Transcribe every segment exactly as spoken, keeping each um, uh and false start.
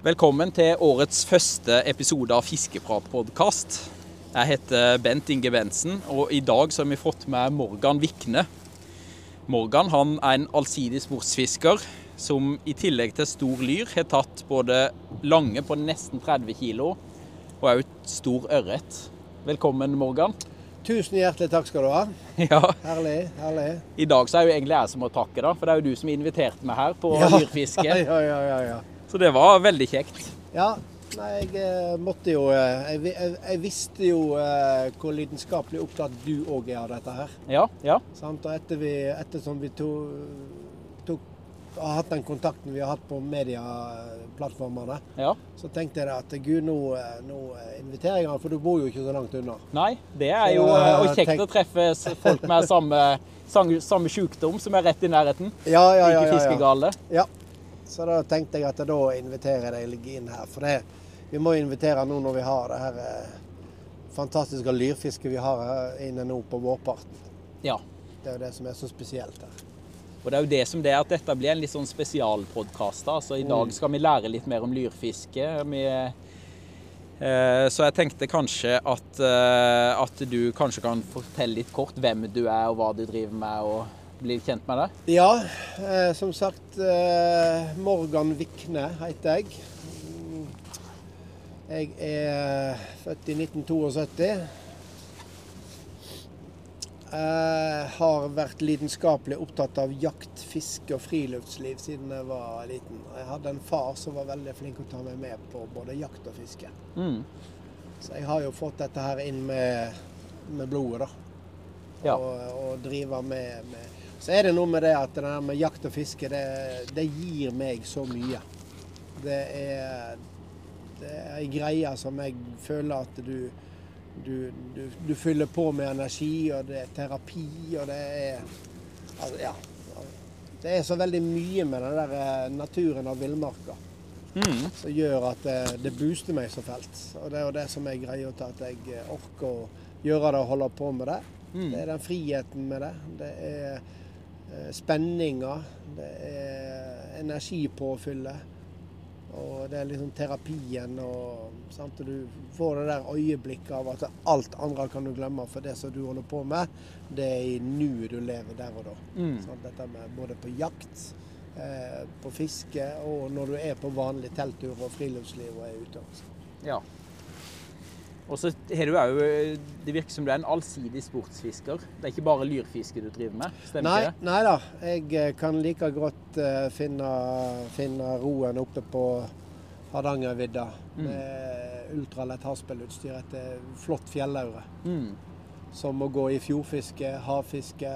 Velkommen til årets første episode av Fiskeprat-podcast. Jeg heter Bent Inge Bensen, og i dag så har vi fått med Morgan Vikne. Morgan han er en allsidig sportsfisker som i tillegg til stor lyr har tatt både lange på nesten tretti kilo og også stor ørret. Velkommen, Morgan. Tusen hjertelig takk skal du ha. Ja. Herlig, herlig. I dag så er jo egentlig jeg som må takke da, for det er jo du som inviterte meg her på ja. lyrfiske. Ja, ja, ja, ja. Så det var veldig kjekt. Ja, nei, jeg eh, måtte jo, eh, jeg, jeg, jeg visste jo eh, hvor lidenskapelig opptatt du også er av dette her. Ja, ja. Sant? Og etter vi, ettersom vi to, tok, har hatt den kontakten vi har hatt på medieplattformene, Ja. så tenkte jeg at Gud, nå, nå inviterer jeg han, for du bor jo ikke så langt unna. Nei, det er jo Så, eh, og kjekt tenk- å treffe s- folk med samme, samme, samme sykdom som er rett i nærheten. Ja, ja, ja. Ikke ja, ja. fiskegale. Ja, så da tenkte jeg at da inviterer jeg deg inn her. For det, vi må invitere nå når vi har det her eh, fantastiske lyrfisket vi har her inne nå på vårparten. Ja, Det er jo det som er så spesielt her. og det er jo det som det er at dette blir en litt sånn spesialpodcast. da. Så i dag skal vi lære litt mer om lyrfiske. Vi, eh, så jeg tenkte kanskje at, eh, at du kanskje kan fortelle litt kort hvem du er og hva du driver med, og bli litt kjent med det. Ja, eh, som sagt, eh, Morgan Vikne heter jeg. Mm, Jeg er født i nitten sytito. Jeg har vært lidenskapelig opptatt av jakt, fiske og friluftsliv siden jeg var liten. Jeg hadde en far som var veldig flink å ta meg med på både jakt og fiske. Mm. Så jeg har jo fått dette her inn med, med blodet, da. Ja. Og, og drive med, med Så er det noe med det at det der med jakt og fiske, det, det gir meg så mye. Det er, det er en greie som jeg føler at du Du, du, du fyller på med energi, og det er terapi, og det er altså, ja. Det er så veldig mye med den der naturen av villmarka Mm. som gjør at det, det booster meg så fælt. Og det er jo det som er greia til at jeg orker å gjøre det og holde på med det. Mm. Det er den friheten med det. Det er eh, spenninger. Det er energipåfyllet. Og det er liksom terapien, og, sant? Og du får det der øyeblikket av at alt andre kan du glemme, for det som du holder på med, det er i nuet du lever der og da. Mm. Sant? Dette med både på jakt, eh, på fiske, og når du er på vanlig telttur og friluftsliv og er ute. Altså. Ja. Og så har du jo, det virker som du er en allsidig sportsfisker. Det er ikke bare lyrfiske du driver med, stemmer Nei, ikke det? nei da, jeg kan like godt eh, finne, finne roen oppe på Hardangervidda Mm. med ultralett havspillutstyr etter flott fjellaure. Mm. Som å gå i fjordfiske, havfiske,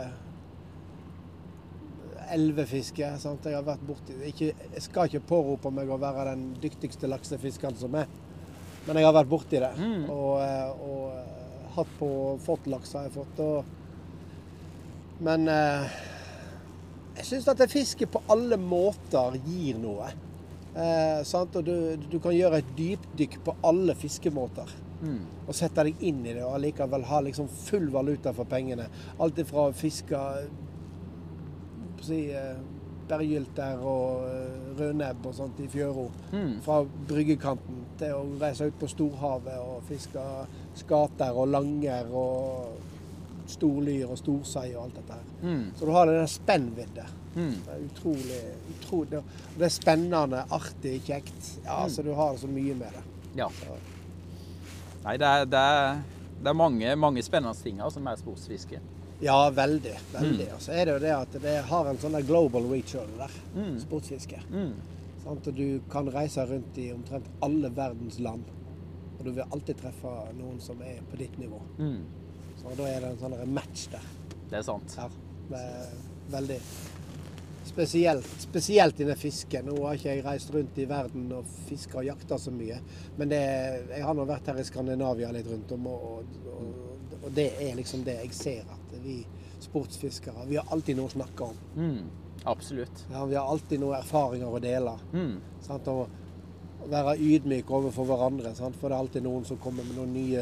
elvefiske. Sant? Jeg har vært borti, ikke, jeg skal ikke pårope meg å være den dyktigste laksefiskeren som er, men jeg har vært borti det. Mm. Og, eh, og eh, hatt på fått laks har jeg fått. Og, men eh, jeg syns at fiske på alle måter gir noe. Eh, sant? Og du, du kan gjøre et dypdykk på alle fiskemåter. Mm. Og sette deg inn i det og allikevel ha liksom full valuta for pengene. Alt ifra å fiske si, eh, bergylter og eh, rødnebb og sånt i fjøro. Mm. Fra bryggekanten til å reise ut på storhavet og fiske skater og langer og storlyr og storsei og alt dette her. Mm. Så du har den der spennvidde. Mm. Det er utrolig, utrolig. Og det er spennende, artig, kjekt. Ja, Mm. så du har så mye med det. Ja. Så. Nei, det er, det er, det er mange, mange spennende ting her som er sportsfiske. Ja, veldig. veldig. Mm. Og så er det jo det at det har en sånn der global reach over det der, Mm. sportsfiske. Mm. Sant? Og du kan reise rundt i omtrent alle verdens land, og du vil alltid treffe noen som er på ditt nivå. Mm. Så da er det en sånn der match der. Det er sant. Ja, det er veldig spesielt, spesielt innen fiske. Nå har ikke jeg reist rundt i verden og fiska og jakta så mye, men det, jeg har nå vært her i Skandinavia litt rundt om, og, og, og det er liksom det jeg ser, at vi sportsfiskere, vi har alltid noe å snakke om. Mm. Absolutt. Ja, vi har alltid noen erfaringer å dele. Mm. Sant? Og være ydmyk overfor hverandre, sant? For det er alltid noen som kommer med noen nye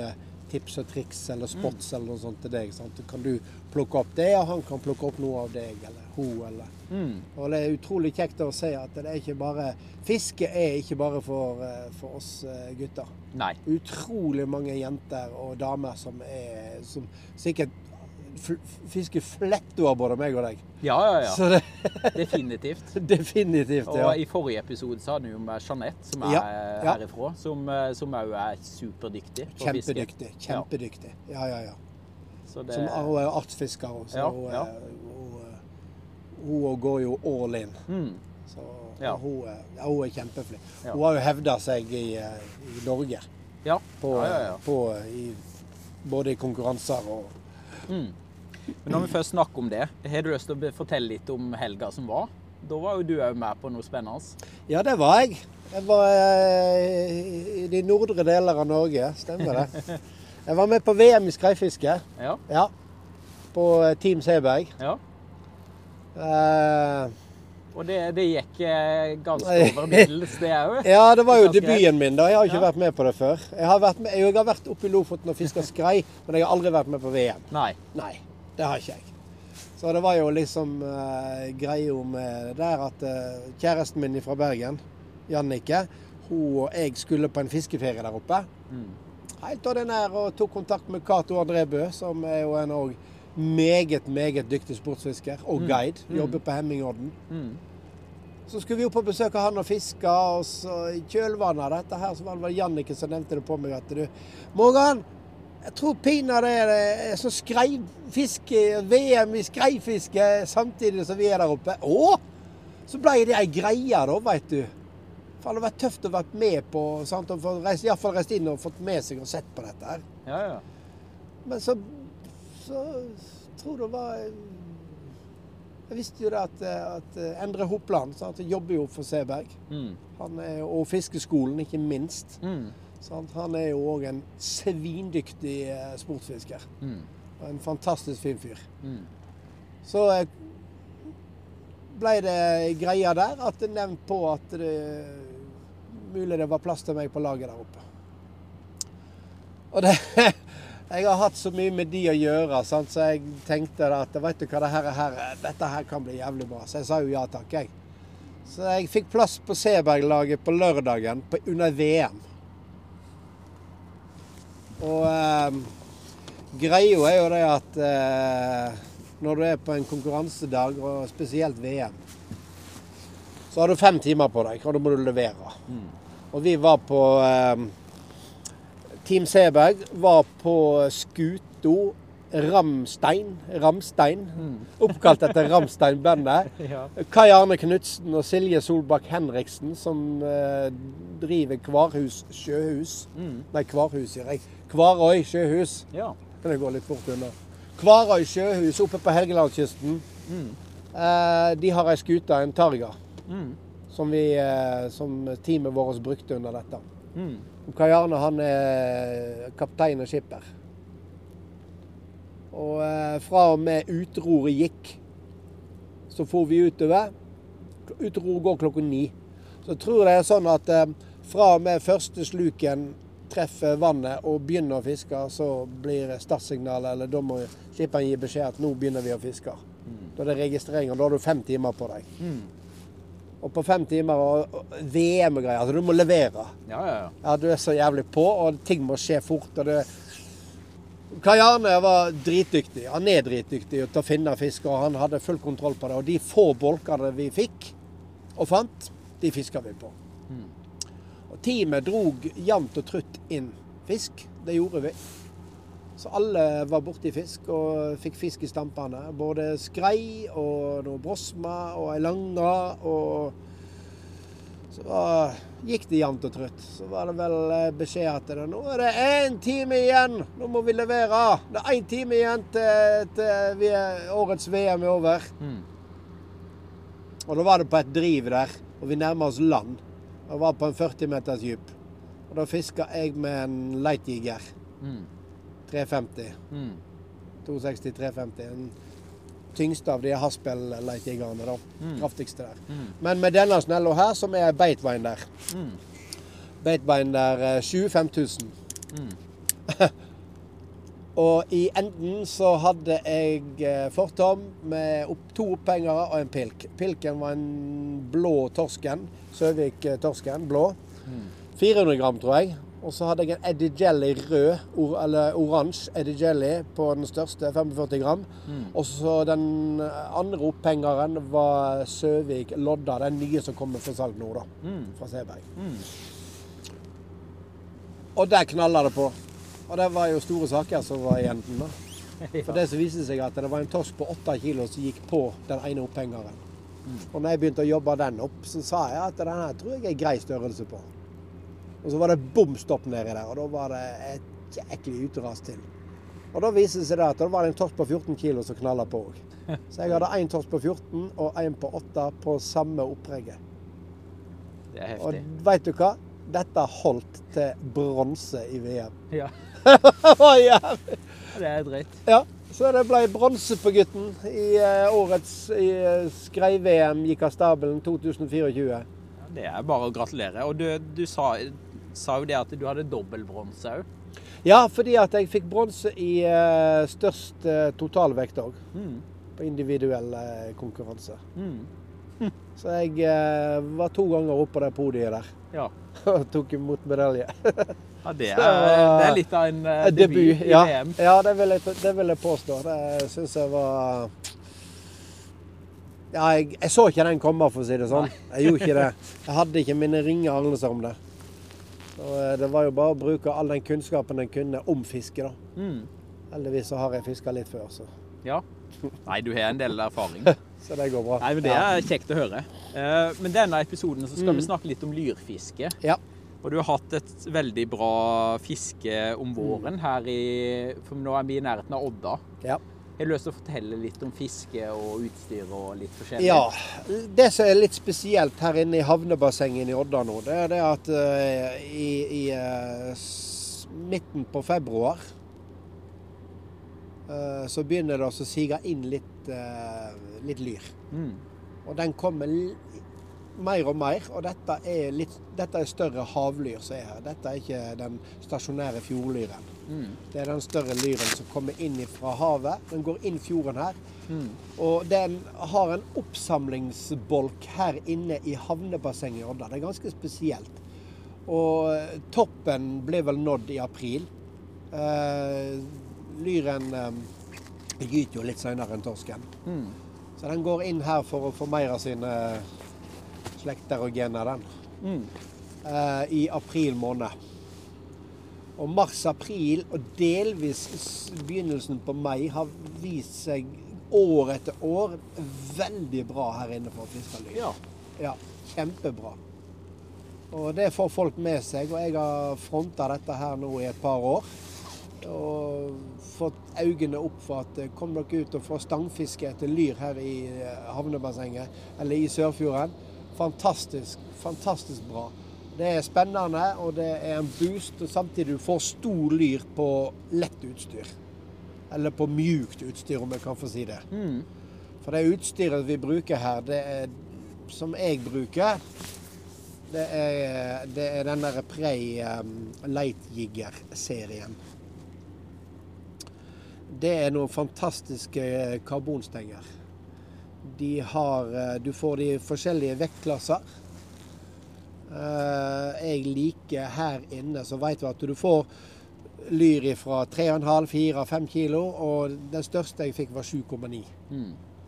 tips og triks eller spots mm. eller noe sånt til deg. Sant? Kan du plukke opp det, og han kan plukke opp noe av deg, eller hun, eller. Mm. Og det er utrolig kjekt å se at det er ikke bare, fiske er ikke bare for, for oss gutter. Nei. Utrolig mange jenter og damer som er, som sikkert fisker fletto av både meg og deg. Ja, ja, ja. Så det... Definitivt. Definitivt, ja. Og i forrige episode så hadde vi jo med Jeanette, som er ja, ja. herifra, som, som også er superdyktig på kjempedyktig, fiske. Kjempedyktig, ja, ja, ja. Så det... Som hun er artsfisker, så ja, hun, ja. Hun, hun går jo all in. Mm. Så ja. hun, ja, hun er kjempeflink. Ja. Hun har jo hevdet seg i, i Norge. Ja. På, ja, ja, ja. På, i, både i konkurranser og... Mm. Men når vi først snakker om det, har du lyst til å fortelle litt om helga som var? Da var jo du også med på noe spennende. Ja, det var jeg. Jeg var eh, i de nordre deler av Norge, stemmer det. Jeg var med på V M i skreifiske. Ja. Ja. På Team Seberg. Ja. Eh, Og det, det gikk ganske over middels, det er jo. Ja, det var jo debuten min da. Jeg har ikke ja. vært med på det før. Jeg har vært, med, jeg har vært oppe i Lofoten og fisket skrei, men jeg har aldri vært med på V M. Nei. Nei, det har ikke jeg. Så det var jo liksom uh, greie om uh, der at uh, kjæresten min fra Bergen, Jannike, hun og jeg skulle på en fiskeferie der oppe. Mm. Helt ordinær og tok kontakt med Kato Andrebø, som er jo en også meget, meget dyktig sportsfisker og guide. Mm. Jobber på Hemmingorden. Mm. Så skulle vi jo på besøk av han og fiske, og så i kjølvannet av dette her, så var det Jannike som nevnte det på meg at du, Morgan, jeg tror pina det er, er sånn skreifiske, V M i skreifiske samtidig som vi er der oppe. Å! Så ble det ei greie da, vet du. For det har vært tøft å være med på, sant? Og for reist, i hvert fall reist inn og fått med seg og sett på dette her. Ja, ja. Men så, så tror det var... Jeg visste jo det at, at Endre Hopland, sant? Han jobber jo for Seberg. Mm. Han er, og fiskeskolen, ikke minst. Mm. Sant? Han er jo også en svindyktig sportsfisker. Mm. Og en fantastisk fin fyr. Mm. Så ble det greia der at det nevnt på at det mulig det var plass til meg på laget der oppe. Og det... Jeg har hatt så mye med de å gjøre, sant? Så jeg tenkte at vet du hva, det her, her, dette her kan bli jævlig bra. Så jeg sa jo ja takk, jeg. Så jeg fikk plass på Seberg-laget på lørdagen på, under V M. Og eh, greia er jo det at eh, når du er på en konkurransedag, og spesielt V M, så har du fem timer på deg, og da må du levere. Mm. Og vi var på... Eh, Team Seberg var på Skuto Ramstein, Ramstein, mm. oppkalt etter Ramstein-bandet. Ja. Kai Arne Knudsen og Silje Solbakk Henriksen, som eh, driver Kvarhus sjøhus. Mm. Nei, Kvarhus, sier jeg. Kvarøy sjøhus. Ja. Kan jeg gå litt fort under. Kvarøy sjøhus oppe på Helgelandskysten. Mm. Eh, de har ei skute, en Targa, mm. som, vi, eh, som teamet vårt brukte under dette. Mm. Kai Arne, han er kaptein og skipper. Og eh, fra og med utroret gikk, så får vi utover. Utroret går klokka ni. Så jeg tror det er sånn at eh, fra og med første sluken treffer vannet og begynner å fiske, så blir startsignalet, eller da må skipperen gi beskjed at nå begynner vi å fiske. Mm. Da er det registrering, og da har du fem timer på deg. Mm. Og på fem timer og, og V M og greier, altså du må levere. Ja, ja, ja. Ja, du er så jævlig på, og ting må skje fort. Og det... Kai Arne var dritdyktig, han er dritdyktig til å finne fisk, og han hadde full kontroll på det. Og de få bolkene vi fikk og fant, de fisket vi på. Mm. Og teamet drog jevnt og trutt inn fisk, det gjorde vi. Så alle var borte i fisk og fikk fisk i stampene. Både skrei og noe brosma og ei langa. Og så var, gikk det jevnt og trutt. Så var det vel beskjed at det, nå er det én time igjen. Nå må vi levere. Det er én time igjen til, til vi er, årets V M er over. Mm. Og da var det på et driv der, og vi nærmer oss land. Det var på en førti meters dyp. Og da fisket jeg med en Leitjæger. Mm. tre femti. Mm. to seksti tre femti. Den tyngste av de Haspel-leitjegerne da. Mm. Kraftigste der. Mm. Men med denne snella her, som er beitbein der. Mm. Beitbein der sju fem tusen. Mm. Og i enden så hadde jeg eh, fortom med opp, to opphengere og en pilk. Pilken var en blå torsken, Søvik-torsken, blå. Mm. fire hundre gram, tror jeg. Og så hadde jeg en Eddie Jelly rød, or, eller oransje Eddie Jelly på den største, førtifem gram. Mm. Og så den andre opphengeren var Søvik Lodda, den nye som kommer fra salg nå, da. Mm. Fra Seberg. Mm. Og der knallet det på. Og det var jo store saker som var i enden da. For det som viste seg at det var en torsk på åtte kilo som gikk på den ene opphengeren. Mm. Og når jeg begynte å jobbe den opp, så sa jeg at denne tror jeg er grei størrelse på. Og så var det bom stopp nedi der, og da var det et jæklig uteras til. Og da viste det seg det at det var en torsk på fjorten kilo som knallet på også. Så jeg hadde en torsk på fjorten og en på åtte på samme oppregget. Det er heftig. Og vet du hva? Dette holdt til bronse i V M. Ja. Ja. Det er drøyt. Ja, så det ble bronse på gutten i uh, årets uh, skrei-V M gikk av stabelen to tusen fireogtjue. Ja, det er bare å gratulere. Og du, du sa, sa jo det at du hadde dobbeltbronse også. Ja, fordi at jeg fikk bronse i uh, størst uh, totalvekt også. Mm. På individuell uh, konkurranse. Mm. Hm. Så jeg uh, var to ganger oppe på det podiet der. Ja. Og tok imot medalje. Ja, det er, det er litt av en uh, debut, debut i ja. V M. Ja, det vil, jeg, det vil jeg påstå. Det synes jeg var... Ja, jeg, jeg så ikke den komme, for å si det sånn. Jeg gjorde ikke det. Jeg hadde ikke mine ringe anelser om det. Så det var jo bare å bruke all den kunnskapen jeg kunne om fiske, da. Mm. Heldigvis så har jeg fisket litt før, så... Ja. Nei, du har en del erfaring. Så det går bra. Nei, men det er kjekt å høre. Uh, men denne episoden så skal mm. vi snakke litt om lyrfiske. Ja. Og du har hatt et veldig bra fiske om våren her i, for nå er vi i nærheten av Odda. Ja. Jeg har lyst til å fortelle litt om fiske og utstyr og litt forskjellig. Ja, det som er litt spesielt her inne i havnebassengen i Odda nå, det er det at uh, i, i uh, midten på februar uh, så begynner det å sige inn litt, uh, litt lyr. Mm. Og den kommer mer og mer, og dette er, litt, dette er større havlyr som er her. Dette er ikke den stasjonære fjordlyren. Mm. Det er den større lyren som kommer inn fra havet. Den går inn fjorden her. Mm. Og den har en oppsamlingsbolk her inne i havnebassenget i Odda. Det er ganske spesielt. Og toppen ble vel nådd i april. Eh, lyren eh, gyter jo litt senere enn torsken. Mm. Så den går inn her for å få mer av sine slekter og gener, den. Mm. Eh, I april måned. Og mars-april, og delvis begynnelsen på mai, har vist seg år etter år veldig bra her inne for fiskerlyr. Ja. Ja, kjempebra. Og det får folk med seg, og jeg har frontet dette her nå i et par år. Og fått øynene opp for at kom dere ut og få stangfiske etter lyr her i havnebassenget, eller i Sørfjorden. Fantastisk, fantastisk bra. Det er spennende, og det er en boost, og samtidig du får stor lyr på lett utstyr. Eller på mjukt utstyr, om jeg kan få si det. Mm. For det utstyret vi bruker her, det er, som jeg bruker, det er, det er den der Prey um, Lightjigger-serien. Det er noen fantastiske karbonstenger. De har, du får de forskjellige vektklasser. Jeg liker her inne, så vet du at du får lyr fra tre komma fem, fire, fem kilo, og den største jeg fikk var sju komma ni. Mm.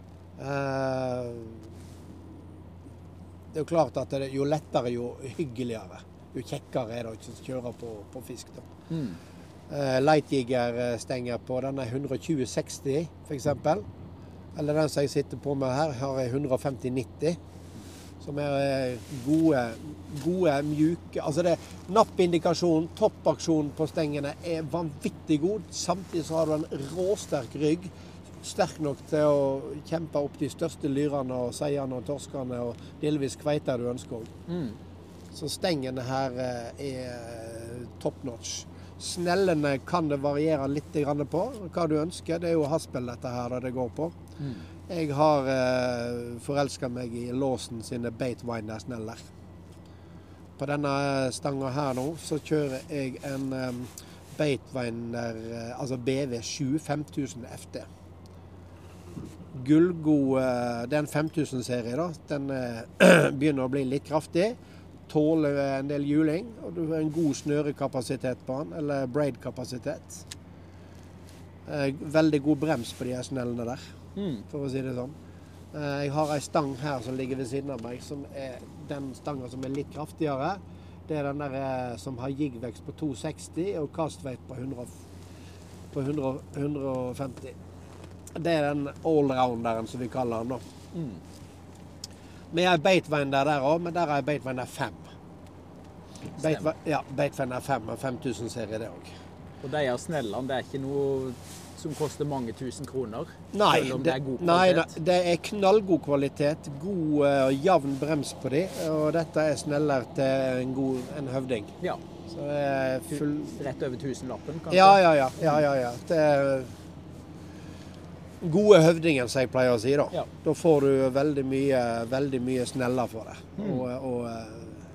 Det er jo klart at det, jo lettere, jo hyggeligere. Jo kjekkere er det ikke å kjøre på, på fisk. Da. Mm. Lightjigger-stenger på denne hundre og tjue seksti, for eksempel. Eller den som jeg sitter på med her, har jeg hundre og femti nitti. Som er gode, gode, mjuke. Altså det, nappindikasjonen, toppaksjonen på stengene er vanvittig god. Samtidig så har du en råsterk rygg. Sterk nok til å kjempe opp de største lyrene og seierne og torskene og delvis kveiter du ønsker. Mm. Så stengene her er top notch. Snellene kan det variere litt på hva du ønsker. Det er jo haspel dette her det går på. Mm. Jeg har eh, forelsket meg i Låsen sine Baitwinder-sneller. På denne stanga her nå så kjører jeg en um, Baitwinder, altså B V sju fem tusen F T. Gullgod, det er en fem tusen-serie da. Den begynner å bli litt kraftig, tåler en del hjuling, og du har en god snørekapasitet på den, eller braid-kapasitet. Veldig god brems på de her snellene der, mm. for å si det sånn. Jeg har en stang her som ligger ved siden av meg, som er den stangen som er litt kraftigere. Det er den der som har jigvekst på to seksti og kastvekt på hundre, på hundre, hundre femti. Det er den allrounderen som vi kaller den nå. Mm. Vi har Baitwinder der også, men der er Baitwinder fem. Bait, ja, Baitwinder fem og fem tusen-serie det også. Og de er snelle, det er ikke noe som koster mange tusen kroner, nei, selv om det, det er god kvalitet? Nei, det er knallgod kvalitet, god og uh, jevn brems på de, og dette er sneller til en god en høvding. Ja. Så det er full... Rett over tusenlappen, kanskje? Ja, ja, ja. ja, ja, ja. Det er gode høvdingen, som jeg pleier å si da. Ja. Da får du veldig mye, veldig mye sneller for det. Mm. Og, og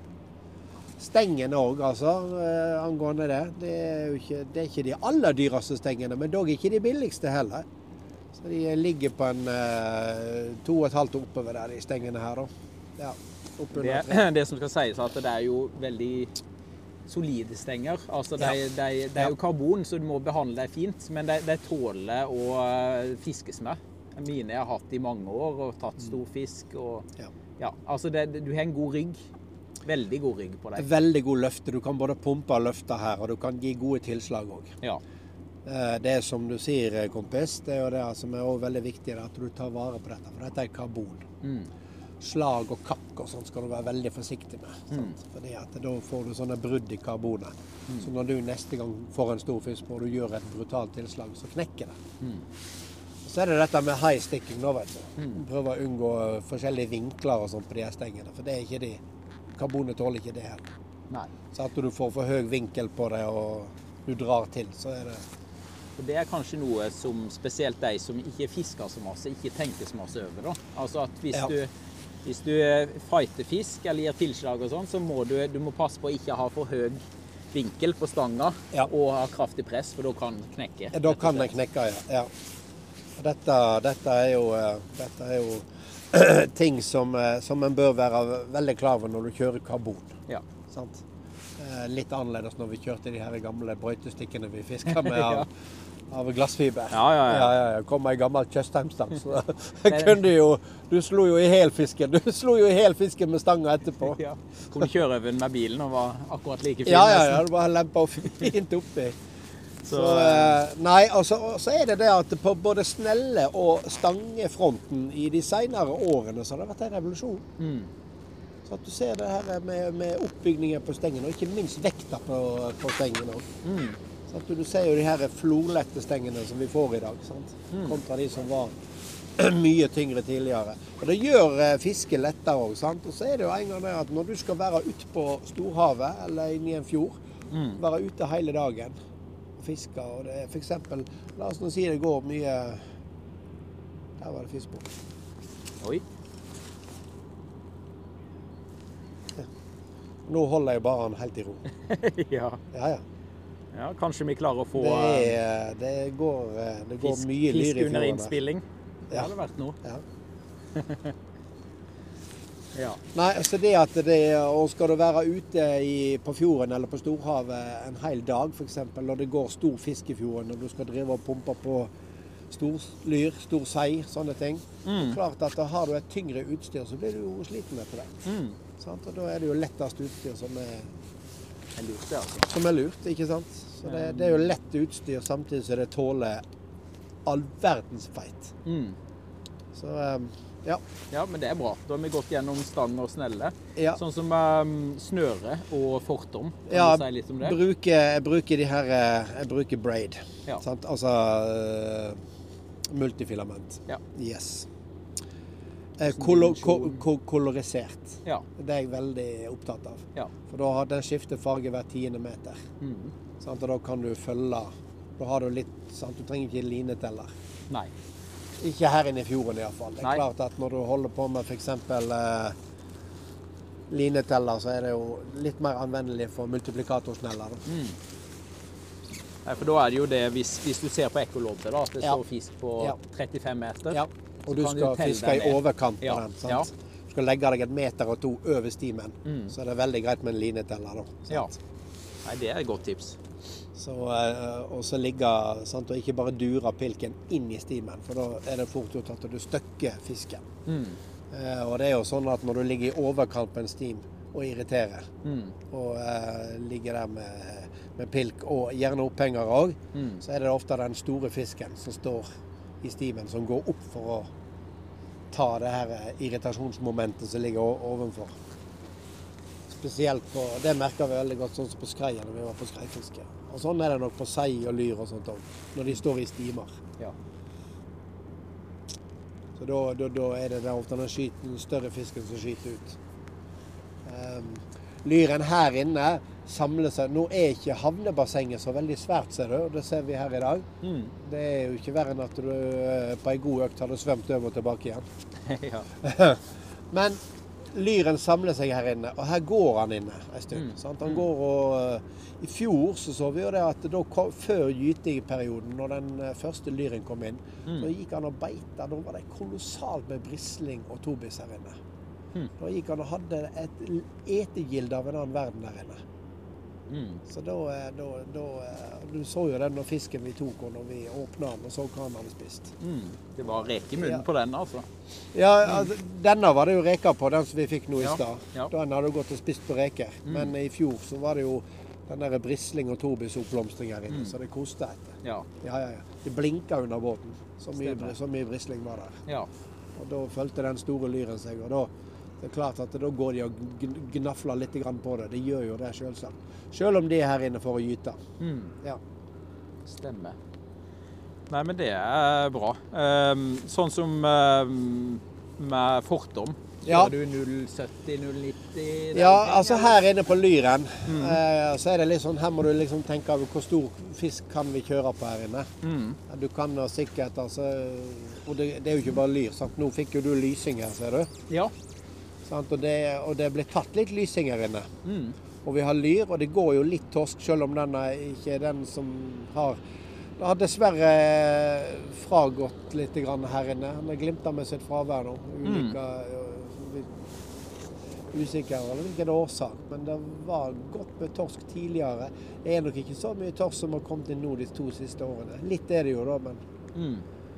stengen også, altså, eh, angående det. Det er jo ikke, det er ikke de aller dyreste stengene, men dog ikke de billigste heller. Så de ligger på en eh, to og et halvt oppover der, de stengene her da. Ja, det, det som skal sies er at det er jo veldig solide stenger. Altså, det, ja. det, det er jo karbon, så du må behandle det fint, men det, det tåler å fiskes med. Mine jeg har hatt i mange år og tatt stor fisk. Og, ja. Ja, altså det, du har en god rygg. Veldig god rygg på deg. Veldig god løfte. Du kan både pumpe og løfte her, og du kan gi gode tilslag også. Ja. Det som du sier, kompis, det er jo det som er også veldig viktig, at du tar vare på dette, for dette er karbon. Mm. Slag og kakk og sånt skal du være veldig forsiktig med, mm. fordi at da får du sånne brudd i karbonet. Mm. Så når du neste gang får en stor fisk på, og du gjør et brutalt tilslag, så knekker det. Mm. Så er det dette med high sticking nå, vet du. Mm. Prøve å unngå forskjellige vinkler og sånt på de her stengene, for det er ikke de. Karbonet tåler ikke det her. Nei. Så at du får for høy vinkel på det og du drar til, så er det... Og det er kanskje noe som spesielt de som ikke fisker så masse, ikke tenker så masse over da. Altså at hvis, ja. du, hvis du fighter fisk eller gir tilslag og sånn, så må du, du må passe på å ikke ha for høy vinkel på stanga ja. og ha kraftig press, for da kan den knekke. Ja, da kan den knekke, ja. ja. Dette, dette er jo... Dette er jo ting som, som en bør være veldig klar over når du kjører karbon. Ja. Sant? Litt annerledes når vi kjørte de her gamle brøytestikkene vi fisket med av, ja. av glassfiber. Ja, ja, ja. ja, ja, ja. Kom med en gammel Tjøstheim-stang, så kunne jo, du slo jo i hel fisken. Du slo jo i hel fisken med stanga etterpå. Ja. Kom du kjøre over med bilen og var akkurat like fin? Ja, ja, ja. Du bare lemper fint oppi. Så, nei, altså, så er det det at på både snelle og stangefronten i de senere årene så har det vært en revolusjon. Mm. Så at du ser det her med, med oppbyggingen på stengene, og ikke minst vekta på, på stengene. Mm. Så at du, du ser jo de her florlette stengene som vi får i dag, sant? Mm. Kontra de som var mye tyngre tidligere. Og det gjør fiske lettere også, sant? Og så er det jo en gang det at når du skal være ute på storhavet eller inne i en fjord, mm. være ute hele dagen, fisker, og det er for eksempel, la oss nå si det går mye, der var det fisk på. Oi. Ja. Nå holder jeg bare han helt i ro. ja. Ja, ja. Ja, kanskje vi klarer å få... Det, er, det går, det går fisk, mye lyr i fjorden. Fisk under innspilling. Det ja. hadde vært noe. Ja. Ja. Nei, så det at det, og skal du være ute i, på fjorden eller på storhavet en hel dag, for eksempel, når det går stor fisk i fjorden, og du skal drive og pumpe på stor lyr, stor sei, sånne ting. Mm. Klart at da har du et tyngre utstyr, så blir du jo sliten etter det. Mm. Sant? Og da er det jo lettest utstyr som er, er lurt, ja. Som er lurt, ikke sant? Så det, det er jo lett utstyr, samtidig som det tåler all verdens feit. Mm. Så... Um, Ja. ja, men det er bra. Da har vi gått gjennom stang og snelle. Ja. Sånn som um, snøre og fortom. Kan ja, du si litt om det? Bruker, jeg bruker de her, jeg bruker braid. Ja. Sant? Altså uh, multifilament. Ja. Yes. Eh, kolo, ko, ko, kolorisert. Ja. Det er jeg veldig opptatt av. Ja. For da har den skiftet farge hver tiende meter. Mm. Sant? Og da kan du følge, da har du litt, sant? Du trenger ikke lineteller. Nei. Ikke her inne i fjorden i hvert fall. Det er Nei. klart at når du holder på med for eksempel eh, lineteller, så er det jo litt mer anvendelig for multiplikatorsneller. Mm. Nei, for da er det jo det, hvis, hvis du ser på ekkoloddet da, at det Ja. står fisk på Ja. trettifem meter. Ja. Og du kan du skal telle fiske i den ned. overkant på Ja. den, sant? Ja. Du skal legge deg et meter og to over stimen, Mm. så er det veldig greit med en lineteller da. Sant? Ja. Nei, det er et godt tips. Så, eh, og så ligge, sant, og ikke bare dure pilken inn i stimen, for da er det fort gjort at du støkker fisken. Mm. Eh, og det er jo sånn at når du ligger i overkant på en stim og irriterer, Mm. og eh, ligger der med, med pilk og gjerne opphengere også, Mm. så er det ofte den store fisken som står i stimen, som går opp for å ta det her eh, irritasjonsmomentet som ligger o- ovenfor. Spesielt på, det merker vi veldig godt sånn som på skreien når vi var på skreifiske. Og sånn er det nok på sei og lyr og sånt også, når de står i stimer. Ja. Så da, da, da er det der ofte den, skyter, den større fisken som skyter ut. Um, lyren her inne samler seg. Nå er ikke havnebassenget så veldig svært, ser du, og det ser vi her i dag. Mm. Det er jo ikke verre enn at du eh, på en god økt hadde svømt over og tilbake igjen. ja. Men lyren samler seg her inne, og her går han inne en stund. Mm. Sant? Han Mm. går og eh, I fjor så så vi jo det at da kom, før gyteperioden, når den eh, første lyren kom inn, Mm. så gikk han og beita. Da var det kolossalt med brisling og tobis her inne. Mm. Da gikk han og hadde et etegilde av en annen verden der inne. Mm. Så da, eh, da, da eh, Du så jo den når fisken vi tok, og når vi åpna den og så hva han hadde spist. Mm. Det var rek i munnen Ja. på den, altså. Ja, altså, denne var det jo reker på, den som vi fikk nå i Ja, stad. ja. Den hadde jo gått og spist på reker. Mm. Men i fjor så var det jo den der brisling og tobisoppblomstring her inne, Mm. så det koste etter. Ja. Ja, ja, ja. Det blinka under båten. Så mye, Stemmer. så mye brisling var der. Ja. Og da fulgte den store lyren seg, og da det er klart at da går de og gn- gnafler litt grann på det. De gjør jo det selvsagt. Selv om de er her inne for å gyte. Mm. Ja. Stemmer. Nei, men det er bra. Ehm, sånn som ehm, med fortom. Ja. Kjører du null sytti, null nitti? Ja, altså her inne på lyren, Mm. eh, så er det litt sånn, her må du liksom tenke over hvor stor fisk kan vi kjøre på her inne. Mm. Ja, du kan da sikkert, altså, og det, det er jo ikke bare lyr, sant? Nå fikk jo du lysing her, ser du. Ja. Sant? Og, det, og det ble tatt litt lysing her inne. Mm. Og vi har lyr, og det går jo litt torsk, selv om den er ikke den som har... Det har dessverre fragått litt grann her inne. Han har glimtet med sitt fravær nå. Ulike, usikker eller hvilken årsak, men det var godt med torsk tidligere. Det er nok ikke så mye torsk som har kommet inn nå de to siste årene. Litt er det jo da, men... Mm.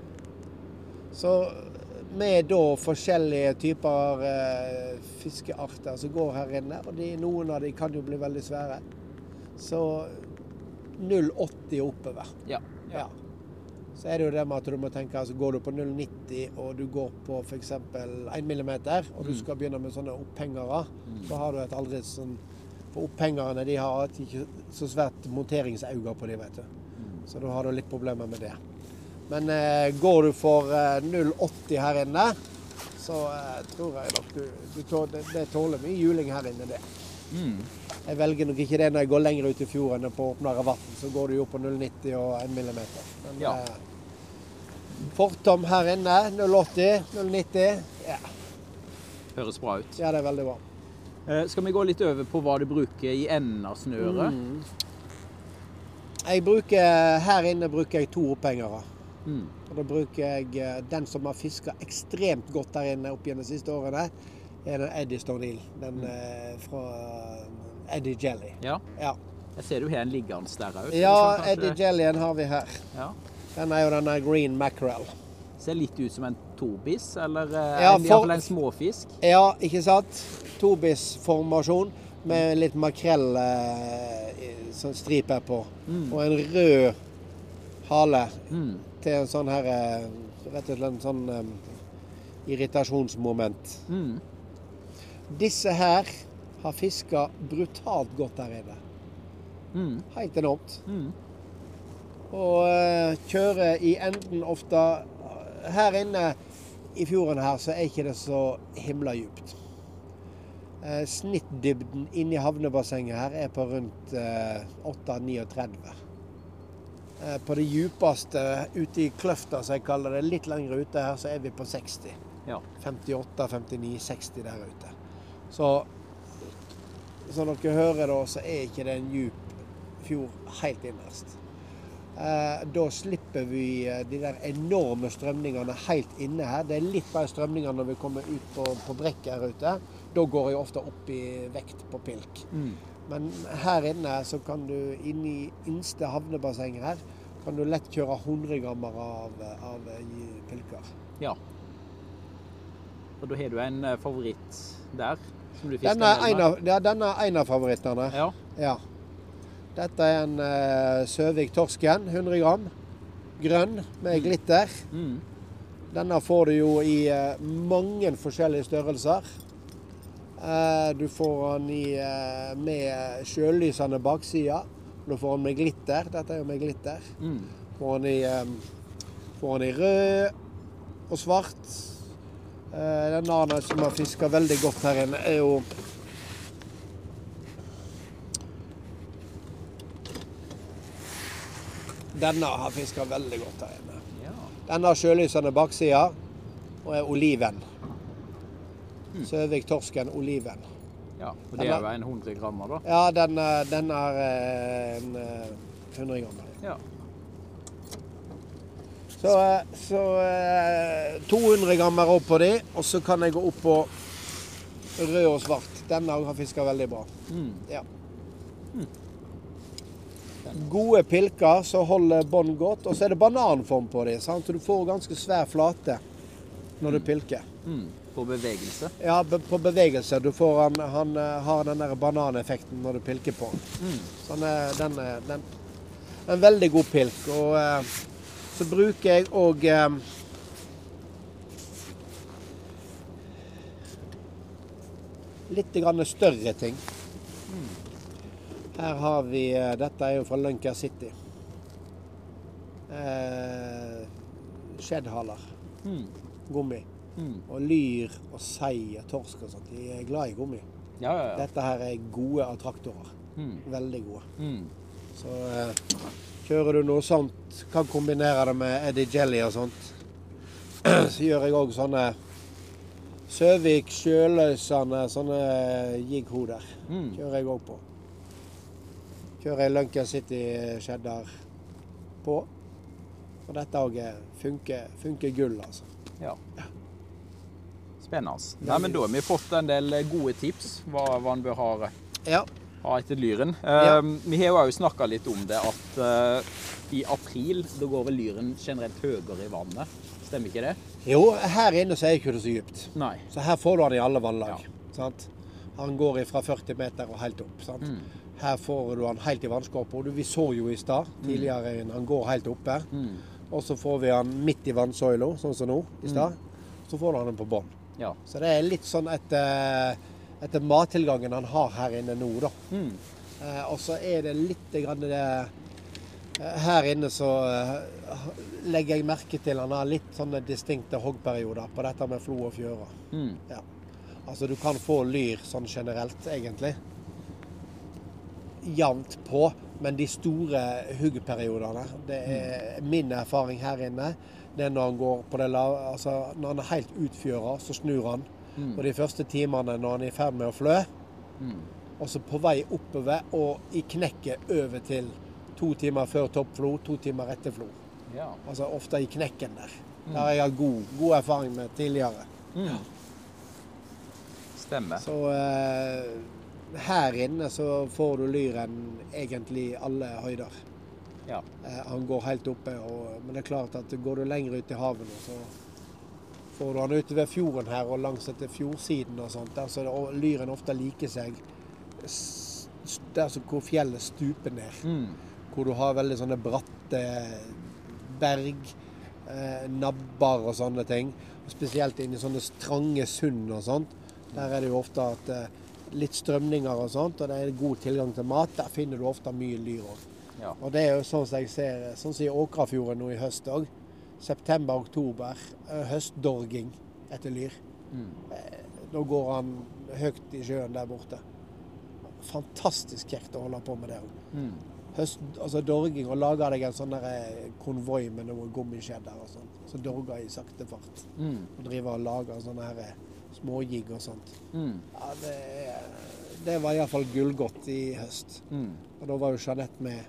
Så med da forskjellige typer eh, fiskearter som går her inne, og de, noen av de kan jo bli veldig svære. Så null åtti oppover. Ja. Ja. Så er det jo det med at du må tenke, altså går du på null nitti og du går på for eksempel en millimeter, og du Mm. skal begynne med sånne opphengere, Mm. så har du et aldri sånn, for opphengerne de har ikke så svært monteringsauger på de, vet du. Mm. Så da har du litt problemer med det. Men eh, går du for eh, null åtti her inne, så eh, tror jeg nok du, du tåler, det, det tåler mye juling her inne, det. Mm. Jeg velger nok ikke det når jeg går lenger ut i fjorden på åpnere vann, så går du jo på null nitti og en millimeter. Men Ja. eh, fortom her inne, null åtti, null nitti, ja, Høres bra ut. ja, det er veldig bra. Eh, skal vi gå litt over på hva du bruker i enden av snøret? Mm. Jeg bruker, her inne bruker jeg to opphengere. Mm. Og da bruker jeg eh, den som har fisket ekstremt godt der inne opp gjennom de siste årene, er den Eddie Stone Eel, den Mm. eh, fra eh, Eddie Jelly. Ja. Ja, Jeg ser du har en liggende der òg. ja Eddie Jellyen har vi her. Ja. Den er jo denne green mackerel. Ser litt ut som en tobis, eller eh, Ja, en, i for- hvert fall en småfisk. Ja, ikke sant? Tobis-formasjon med litt makrell eh, i- sånn striper på. Mm. Og en rød hale Mm. til en sånn her, eh, rett og slett en sånn eh, irritasjonsmoment. Mm. Disse her har fisket brutalt godt der inne. Mm. Helt enormt. Mm. Og eh, kjører i enden ofte. Her inne i fjorden her så er ikke det så himla djupt. Eh, snittdybden inni havnebassenget her er på rundt eh, åtte trettini. Eh, på det djupeste ute i kløfta, som jeg kaller det, litt lenger ute her, så er vi på seksti. Ja. femtiåtte, femtini, seksti der ute. Så som dere hører da, så er ikke det en djup fjord helt innerst. Eh, da slipper vi eh, de der enorme strømningene helt inne her. Det er litt mer strømninger når vi kommer ut på, på brekket her ute. Da går jeg ofte opp i vekt på pilk. Mm. Men her inne så kan du, inn i innste havnebassenget her, kan du lett kjøre hundre grammer av, av pilker. Ja. Og da har du en eh, favoritt der, som du fisker Denne er en med? av, ja, denne er en av favorittene. Ja. Ja. Dette er en uh, Søvik torsken, hundre gram. Grønn med glitter. Mm. Denne får du jo i uh, mange forskjellige størrelser. Uh, du får den i, uh, med sjøllysende baksida. Du får den med glitter. Dette er jo med glitter. Mm. Får den i, um, får den i rød og svart. Uh, den annen som har fiska veldig godt her inne, er jo Denne har fiska veldig godt her inne. Ja. Denne har sjølysende baksida og er oliven. Mm. Søvik torsken oliven. Ja, og det er jo en hundre grammer da? Ja, den, den er en hundre grammer. Ja. Så, så to hundre grammer opp på de, og så kan jeg gå opp på rød og svart. Denne har fiska veldig bra. Mm. Ja. Mm. Gode pilker som holder bånd godt, og så er det bananform på dem, så du får ganske svær flate når du pilker. Mm. På bevegelse? Ja, be på bevegelse. Du får han, han har den der bananeffekten når du pilker på den. Mm. Så den er, den, er, den er en veldig god pilk. Og eh, så bruker jeg òg eh, litt grann større ting. Mm. Her har vi, dette er jo fra Lunker City. Eh, Skjeddhaler. Mm. Gummi. Mm. Og lyr og sei og torsk og sånt. De er glad i gummi. Ja, ja, ja. Dette her er gode attraktorer. Mm. Veldig gode. Mm. Så eh, kjører du noe sånt, kan kombinere det med Eddie Jelly og sånt. Så gjør jeg også sånne Søvik sjøløsende sånne jighoder. Mm. Kjører jeg også på. Kjører jeg Lunker City cheddar på. Og dette også funker, funker gull, altså. Ja. Spennende. Nei, men da har vi fått en del gode tips hva, hva en bør ha, Ja. ha etter lyren. Ja. Um, vi har jo også snakket litt om det, at uh, i april, da går vel lyren generelt høyere i vannet. Stemmer ikke det? Jo, her inne så er ikke det så dypt. Nei. Så her får du han i alle vannlag. Ja. Sant? Han går fra førti meter og helt opp. Sant? Mm. Her får du han helt i vannskåpet. Vi så jo i stad, tidligere, han går helt oppe. Mm. Og så får vi han midt i vannsøyla, sånn som nå, i stad. Så får du han på bånn. Ja. Så det er litt sånn etter, etter mattilgangen han har her inne nå, da. Mm. Eh, og så er det litt grann det eh, her inne så eh, legger jeg merke til han har litt sånne distinkte hoggperioder på dette med flo og fjøra. Mm. Ja. Altså du kan få lyr sånn generelt, egentlig. Jevnt på, men de store huggperiodene, det er min erfaring her inne. Det er når han går på det lave, altså når han er helt utfjøra, så snur han. Mm. Og de første timene når han er i ferd med å flø, Mm. og så på vei oppover og i knekket over til to timer før toppflo, to timer etter flo. Ja. Altså ofte i knekken der. Der har jeg hatt god, god erfaring med tidligere. Mm. Stemmer. Så eh, her inne så får du lyren egentlig i alle høyder. Ja. Eh, han går helt oppe, og, men det er klart at går du lenger ut i havet nå, så får du han ute ved fjorden her og langs etter fjordsiden og sånt. Der så det, og lyren ofte liker seg s- s- der så hvor fjellet stuper ned. Mm. Hvor du har veldig sånne bratte berg, eh, nabber og sånne ting. Spesielt inni sånne strange sund og sånt. Der er det jo ofte at eh, litt strømninger og sånt, og det er god tilgang til mat. Der finner du ofte mye lyr også. Ja. Og det er jo sånn som jeg ser, sånn som i Åkrafjorden nå i høst også. September, oktober, eh, høstdorging etter lyr. Mm. Eh, Da går han høyt i sjøen der borte. Fantastisk kjekt å holde på med det også. Mm. Høst, altså dorging, og lager deg en sånn der eh, konvoi med noen gummiskjedder og sånt. Så dorger i sakte fart. Mm. Og driver og lager sånne her eh, småjigg og sånt. Mm. Ja, det, det var i hvert fall gullgodt i høst. Mm. Og da var jo Jeanette med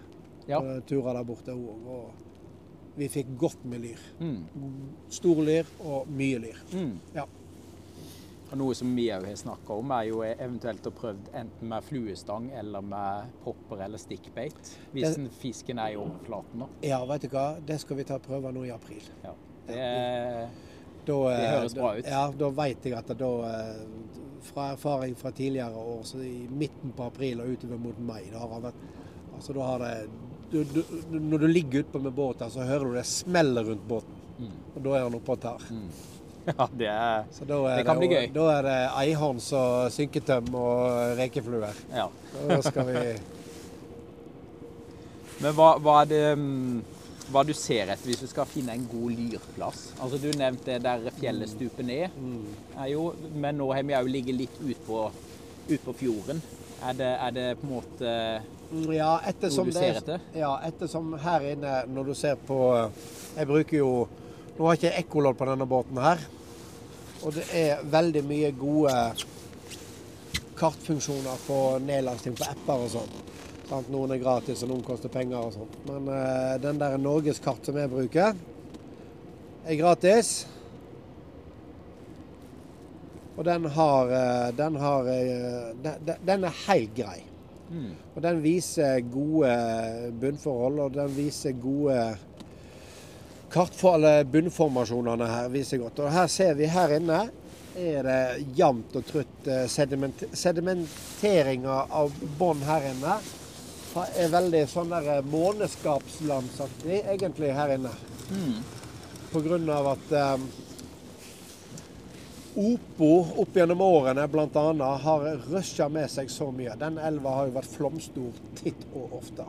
Ja. på turer der borte også, og vi fikk godt med lyr. Mm. Stor lyr og mye lyr. Mm. Ja. Og noe som vi også har snakket om er jo eventuelt å prøve enten med fluestang eller med popper eller stickbait, hvis Det- fisken er i overflaten da. Ja, vet du hva? Det skal vi ta prøver nå i april. Ja. Det, er, Da, det eh, høres bra ut. Ja, da vet jeg at da, eh, fra erfaring fra tidligere år, så i midten på april og utover mot mai, da har det vært, altså da har det, du, du, når du ligger ute med båten, så hører du det smeller rundt båten, Mm. og da er han oppe og tar. Mm. Ja, det, er, Så da er det kan bli jo- gøy. Da er det eihorns og synketøm og rekefluer. Ja. Da skal vi... Men hva, hva er det mm, hva du ser etter hvis du skal finne en god lyrplass? Altså du nevnte det der fjellet stuper ned, Mm. er jo, men nå har vi jo ligget litt ut på, ut på fjorden. Er det, er det på en måte Ja, ettersom noe du det ser er, etter? ja, ettersom her inne, når du ser på, jeg bruker jo, nå har jeg ikke ekkolodd på denne båten her, og det er veldig mye gode kartfunksjoner på nedlasting på apper og sånn. Sant? Noen er gratis og noen koster penger og sånt. Men eh, den der Norgeskart som jeg bruker, er gratis. Og den har, eh, den har, eh, den, den er helt grei. Mm. Og den viser gode bunnforhold, og den viser gode kartforhold, bunnformasjonene her viser godt. Og her ser vi her inne, er det jevnt og trutt eh, sediment, sedimenteringa av bånd her inne. Det er veldig sånn der måneskapslandsaktig egentlig her inne. Mm. På grunn av at um, Opo opp gjennom årene blant annet har røsja med seg så mye. Den elva har jo vært flomstor titt og ofte.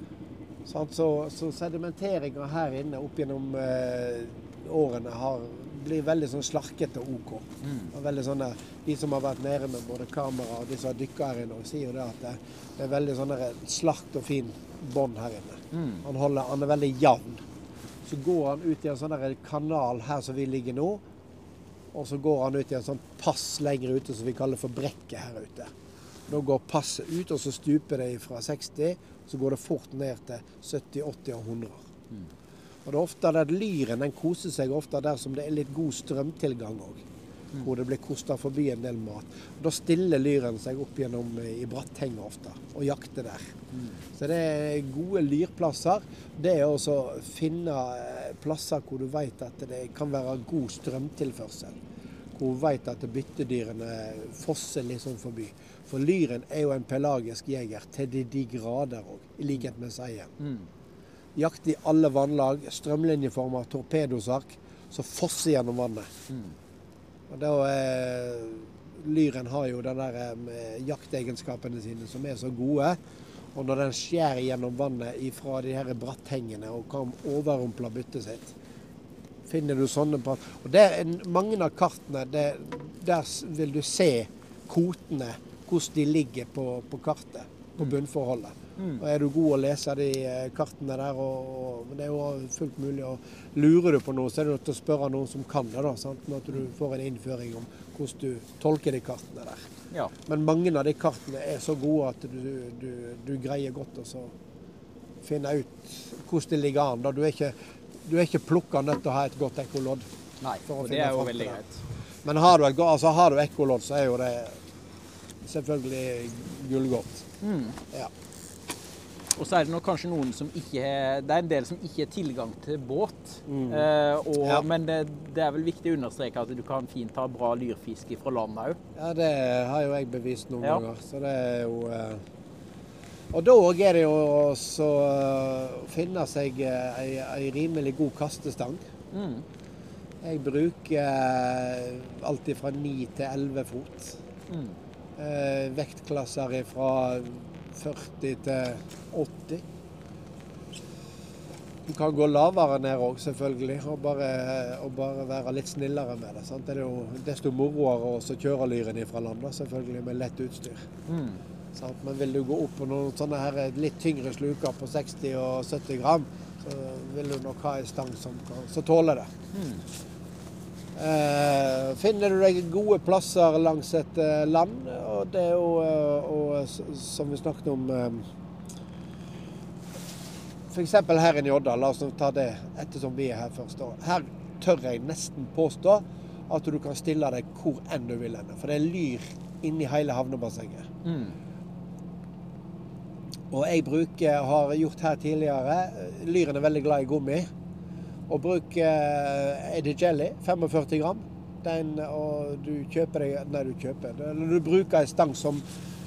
Sånn, så, så sedimenteringa her inne opp gjennom uh, årene har, blir veldig sånn slarkete og OK. Mm. Og veldig sånne, de som har vært nede med både kamera og de som har dykket her inne, og sier jo det at det, det er veldig sånn der slakt og fin bånd her inne. Mm. Han, holder, han er veldig jevn. Så går han ut i en sånn der kanal her som vi ligger nå, og så går han ut i en sånn pass lenger ute som vi kaller for brekke her ute. Da går passet ut, og så stuper det fra seksti, så går det fort ned til sytti, åtti og hundre. Mm. Og det er ofte at lyren den koser seg ofte der som det er litt god strømtilgang også, Mm. hvor det blir kostet forbi en del mat. Da stiller lyren seg opp gjennom i bratthenger ofte, og jakter der. Mm. Så det er gode lyrplasser. Det er også å finne eh, plasser hvor du vet at det kan være god strømtilførsel. Hvor du vet at byttedyrene fosser litt sånn forbi. For lyren er jo en pelagisk jeger til de, de grader også, i likhet med seien. Mm. Jakt i alle vannlag, strømlinjeformer, torpedosark, så fosser gjennom vannet. Mm. Og da, eh, lyren har jo den der eh, jaktegenskapene sine som er så gode, og når den skjærer gjennom vannet fra de her bratthengene og kan overrumple byttet sitt, finner du sånne bratt. Og det er mange av kartene, det, der vil du se kvotene, hvordan de ligger på, på kartet, på bunnforholdet. Mm. Og er du god å lese de kartene der, og, og det er jo fullt mulig. Og lurer du på noe, så er det nødt til å spørre noen som kan det, da, sant? Med at du får en innføring om hvordan du tolker de kartene der. Ja. Men mange av de kartene er så gode at du, du, du greier godt å så finne ut hvordan det ligger an. Da. Du er ikke, du er ikke plukket nødt til å ha et godt ekkolodd. Nei, For å og det finne er jo fram til veldig det. greit. Men har du, et, go- altså, har du ekkolodd, så er jo det selvfølgelig gullgodt. Mm. Ja. Og så er det nok kanskje noen som ikke har, det er en del som ikke har tilgang til båt. Mm. Eh, og, Ja. Men det, det er vel viktig å understreke at du kan fint ta bra lyrfiske fra land òg. Ja, det har jo jeg bevist noen Ja. ganger, så det er jo eh, Og da er det jo også å finne seg eh, ei, ei rimelig god kastestang. Mm. Jeg bruker eh, alt fra ni til elleve fot. Mm. Eh, vektklasser fra førti til åtti. Du kan gå lavere ned òg, selvfølgelig, og bare, og bare være litt snillere med det. Sant? Det er jo desto moroere å kjøre lyren fra land, da, selvfølgelig, med lett utstyr. Mm. Sant? Men vil du gå opp på noen sånne her litt tyngre sluker på seksti og sytti gram, så vil du nok ha en stang som, som tåler det. Mm. Eh, finner du deg gode plasser langs et eh, land, og det er jo, eh, og, s- som vi snakket om, eh, for eksempel her i Odda, la oss ta det ettersom vi er her først. Her tør jeg nesten påstå at du kan stille deg hvor enn du vil henne. For det er lyr inni hele havnebassenget. Mm. Og jeg bruker, har gjort her tidligere, lyren er veldig glad i gummi, og bruker Eddie Jelly, femogførti gram. Den, og du kjøper deg, nei du kjøper, eller du bruker en stang som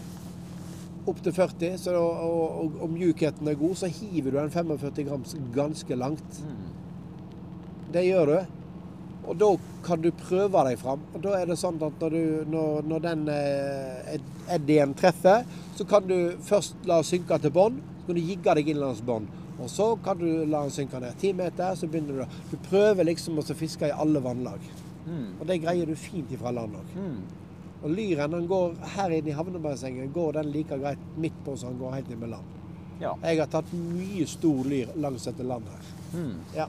opp til førti, så, og, og, og mjukheten er god, så hiver du en femogførti gram ganske langt. Mm. Det gjør du. Og da kan du prøve deg fram. Og da er det sånn at når, du, når, når den eh, eddien treffer, så kan du først la den synke til bånd, så kan du jigge deg inn langs bånd. Og så kan du la den synke ned. Ti meter, så begynner du. Du prøver liksom å fiske i alle vannlag. Mm. Og det greier du fint ifra land også. Mm. Og lyren, den går her inne i havnebassenget, går den like greit midt på, så han går helt inn med land. Ja. Jeg har tatt mye stor lyr langs etter land her. Mm. Ja.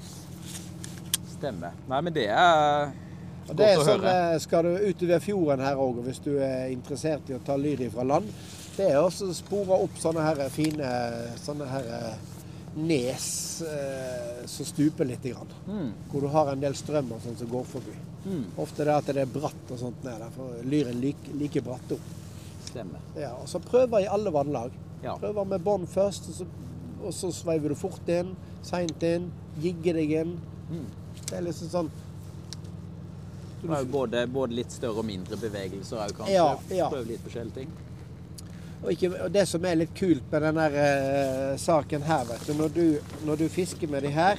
Stemmer. Nei, men det er og godt det er å sånn, høre. Skal du ut ved fjorden her også, hvis du er interessert i å ta lyr fra land, det er også å spore opp sånne her fine, sånne her nes eh, som stuper litt grann. Mm. Hvor du har en del strøm og sånt som går forbi. Mm. Ofte er det at det er bratt og sånt ned, for lyren like, like bratt opp. Stemmer. Ja, og så prøver i alle vannlag. Ja. Prøver med bånd først, og så, og så sveiver du fort inn, sent inn, jigger deg inn. Mm. Det er liksom sånn... Det er jo både, både litt større og mindre bevegelser, og kanskje ja, ja. Prøve litt forskjellige ting. Og, ikke, og det som er litt kult med denne uh, saken her, vet du, når du, når du fisker med de her,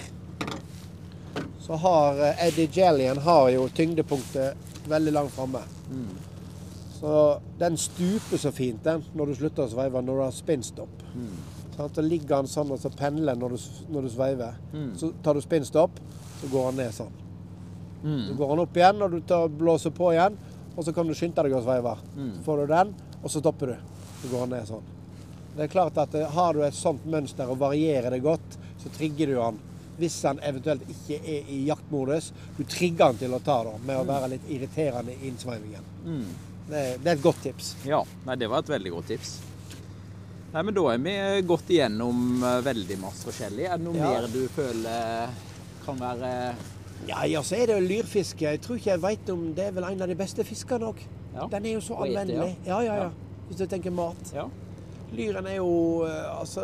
så har uh, Eddie Jellyen har jo tyngdepunktet veldig langt fremme. Mm. Så den stuper så fint, den, når du slutter å sveive, når du har spinnstopp. Mm. Så ligger han sånn og så pendler når du, når du sveiver. Mm. Så tar du spinnstopp, så går han ned sånn. Mm. Så går han opp igjen, og du tar, blåser på igjen, og så kan du skynde deg å sveive. Mm. Så får du den, og så stopper du. Så går han ned sånn. Det er klart at har du et sånt mønster og varierer det godt, så trigger du han. Hvis han eventuelt ikke er i jaktmodus, du trigger han til å ta det, med å være litt irriterende i innsveivingen. Mm. Det, det er et godt tips. Ja, nei, det var et veldig godt tips. Nei, men da er vi gått igjennom veldig masse forskjellig. Er det noe ja. mer du føler kan være... Ja, ja, så er det jo lyrfiske. Jeg tror ikke jeg vet om det er vel en av de beste fiskene også. Ja. Den er jo så anvendelig. Ja, ja, ja. Hvis du tenker mat. Ja. Lyren er jo, altså...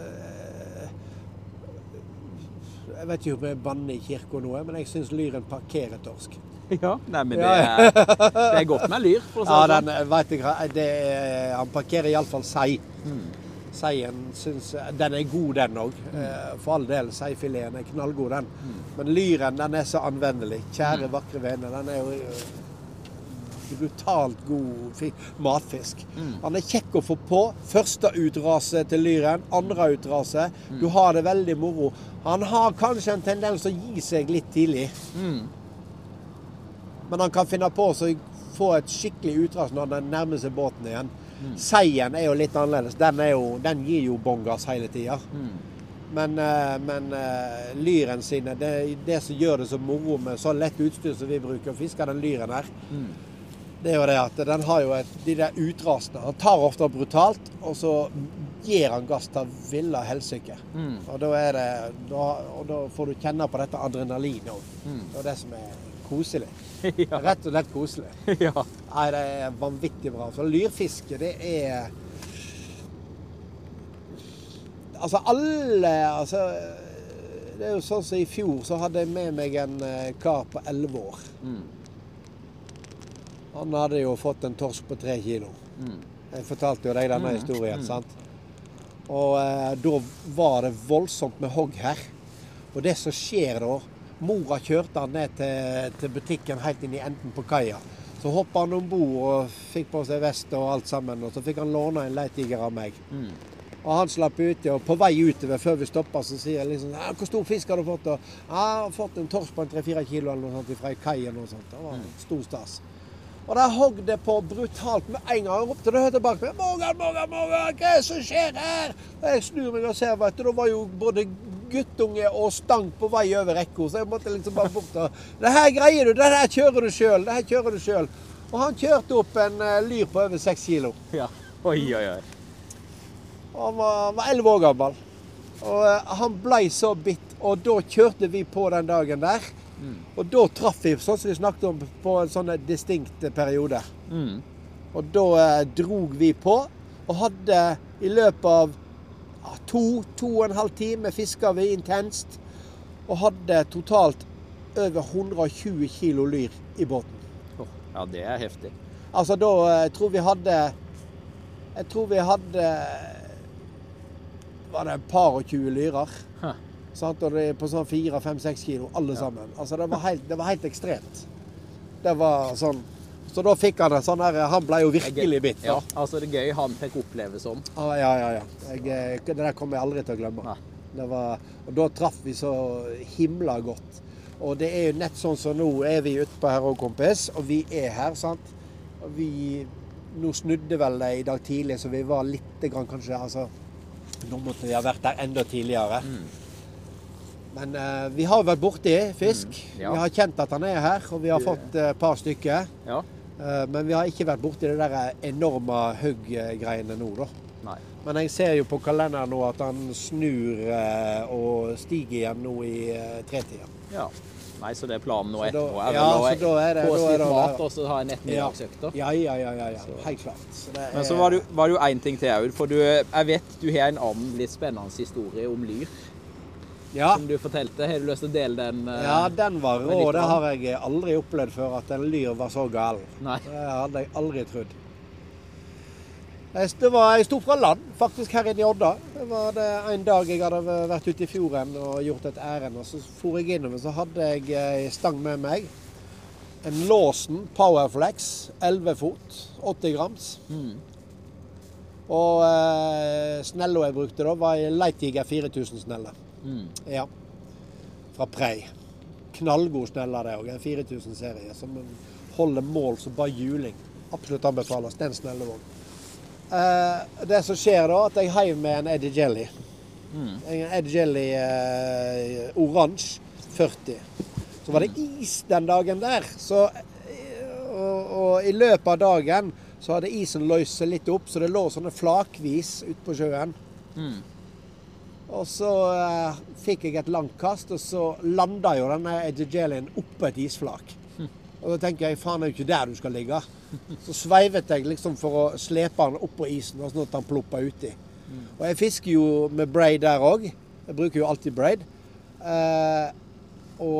Jeg vet ikke om jeg banner i kirke og noe, men jeg synes lyren parkerer torsk. Ja, nei, men det er, det er godt med lyr, for å si det. Ja, den, vet jeg, det er, han parkerer i alle fall sei. Mm. Seien synes, den er god den også. Mm. For all del, seifileten er knallgod den. Mm. Men lyren, den er så anvendelig. Kjære, vakre venner, den er jo brutalt god matfisk. Mm. Han er kjekk å få på. Første utrase til lyren, andre utrase. Mm. Du har det veldig moro. Han har kanskje en tendens å gi seg litt tidlig. Mm. Men han kan finne på å få et skikkelig utras når den nærmer seg båten igjen. Mm. Seien er jo litt annerledes. Den, er jo, den gir jo bongas hele tiden. Mm. Men, men lyren sine, det, det som gjør det så moro med så lett utstyr som vi bruker å fiske den lyren her, mm. det er jo det at den har jo et, de der utrasene. Han tar ofte brutalt, og så gir han gass til ville helsike. Mm. Og, da er det, da, og da får du kjenne på dette adrenalinet også. Mm. Det er det som er koselig. Ja. Rett og slett koselig. Ja. Nei, det er vanvittig bra. For lyrfiske, det er... Altså alle... Altså, det er jo sånn som i fjor, så hadde jeg med meg en kar på elleve år. Mm. Han hadde jo fått en torsk på tre kilo. Mm. Jeg fortalte jo deg denne mm. historien, mm. sant? Og eh, da var det voldsomt med hogg her. Og det som skjer da, mora kjørte han ned til, til butikken helt inn i enden på kaia. Så hoppet han ombord og fikk på seg vest og alt sammen, og så fikk han låne en leitiger av meg. Mm. Og han slapp ute, og på vei utover før vi stoppet, så sier jeg liksom, hvor stor fisk har du fått? Og, ja, jeg har fått en torsk på en tre fire kilo eller noe sånt fra kaien og sånt. Det var en stor stas. Og der hogg det på brutalt med en gang. Jeg ropte det høyt tilbake. Morgan, Morgan, Morgan, hva er det som skjer her? Og jeg snur meg og ser, vet du, da var jo både guttunge og stang på vei over rekko, så jeg måtte liksom bare bort og, det her greier du, det her kjører du selv, det her kjører du selv. Og han kjørte opp en uh, lyr på over seks kilo. Ja, oi, oi, oi. Og han var elleve år gammel. Og uh, han ble så bitt, og da kjørte vi på den dagen der. Mm. Og da traff vi, sånn som vi snakket om, på en sånn distinkt periode. Mm. Og da uh, drog vi på, og hadde i løpet av ja, to, to og en halv time fisket vi intenst, og hadde totalt over hundre og tjue kilo lyr i båten. Oh, ja, det er heftig. Altså da, jeg tror vi hadde, jeg tror vi hadde, var det et par og tjue lyrer. Huh. Sant? Og det er på sånn fire, fem, seks kilo, alle ja. Sammen. Altså det var, helt, det var helt ekstremt. Det var sånn, så da fikk han det sånn her, han ble jo virkelig bitt. Ja, altså det er gøy han fikk oppleve sånn. Ah, ja, ja, ja. Jeg, det der kommer jeg aldri til å glemme. Nei. Det var, og da traff vi så himla godt. Og det er jo nett sånn som nå er vi ute på her og kompis, og vi er her, sant? Og vi, nå snudde vel det i dag tidlig, så vi var litt grann kanskje, altså, nå måtte vi ha vært der enda tidligere. Mm. Men uh, vi har vært borti fisk, mm, ja. Vi har kjent at han er her, og vi har fått et uh, par stykker. Ja. Uh, men vi har ikke vært borti det der enorme høgg-greiene nå da. Nei. Men jeg ser jo på kalenderen nå at han snur eh, og stiger igjen nå i eh, tretida. Ja. Nei, så det er planen nå etterpå. Ja, så da er det... Få oss litt mat, og så ha en ettermiddagsøkt. Ja, ja, ja, ja, ja. Helt klart. Så er... Men så var det jo en ting til, Aud, for du, jeg vet du har en annen litt spennende historie om lyr. Ja. Som du fortalte. Har du lyst til å dele den? Eh, ja, den var rå. Det har jeg aldri opplevd før, at en lyr var så gal. Nei. Det hadde jeg aldri trodd. Det var, jeg stod fra land, faktisk her inne i Odda. Det var det en dag jeg hadde vært ute i fjorden og gjort et ærend, og så for jeg innover, så hadde jeg en stang med meg. En Lawson Powerflex, elleve fot, åtti grams. Mm. Og eh, snella jeg brukte da var en Leitiger fire tusen snelle. Mm. Ja, fra Prei. Knallgod snella det også, en fire tusen serie, som holder mål som bare juling. Absolutt anbefales, den snellevågen. Uh, det som skjer da, at jeg heiv med en Eddie Jelly. Mm. En Eddie Jelly uh, oransje, førti. Så var det is den dagen der. Så, og, og i løpet av dagen så hadde isen løst seg litt opp, så det lå sånne flakvis ut på sjøen. Mm. Og så uh, fikk jeg et langt kast, og så landet jo denne Eddie Jellyen oppe et isflak. Mm. Og da tenker jeg, faen er jo ikke der du skal ligge. Så sveivet jeg liksom for å slepe han opp på isen, sånn at han plopper uti. Mm. Og jeg fisker jo med braid der også. Jeg bruker jo alltid braid. Eh, og,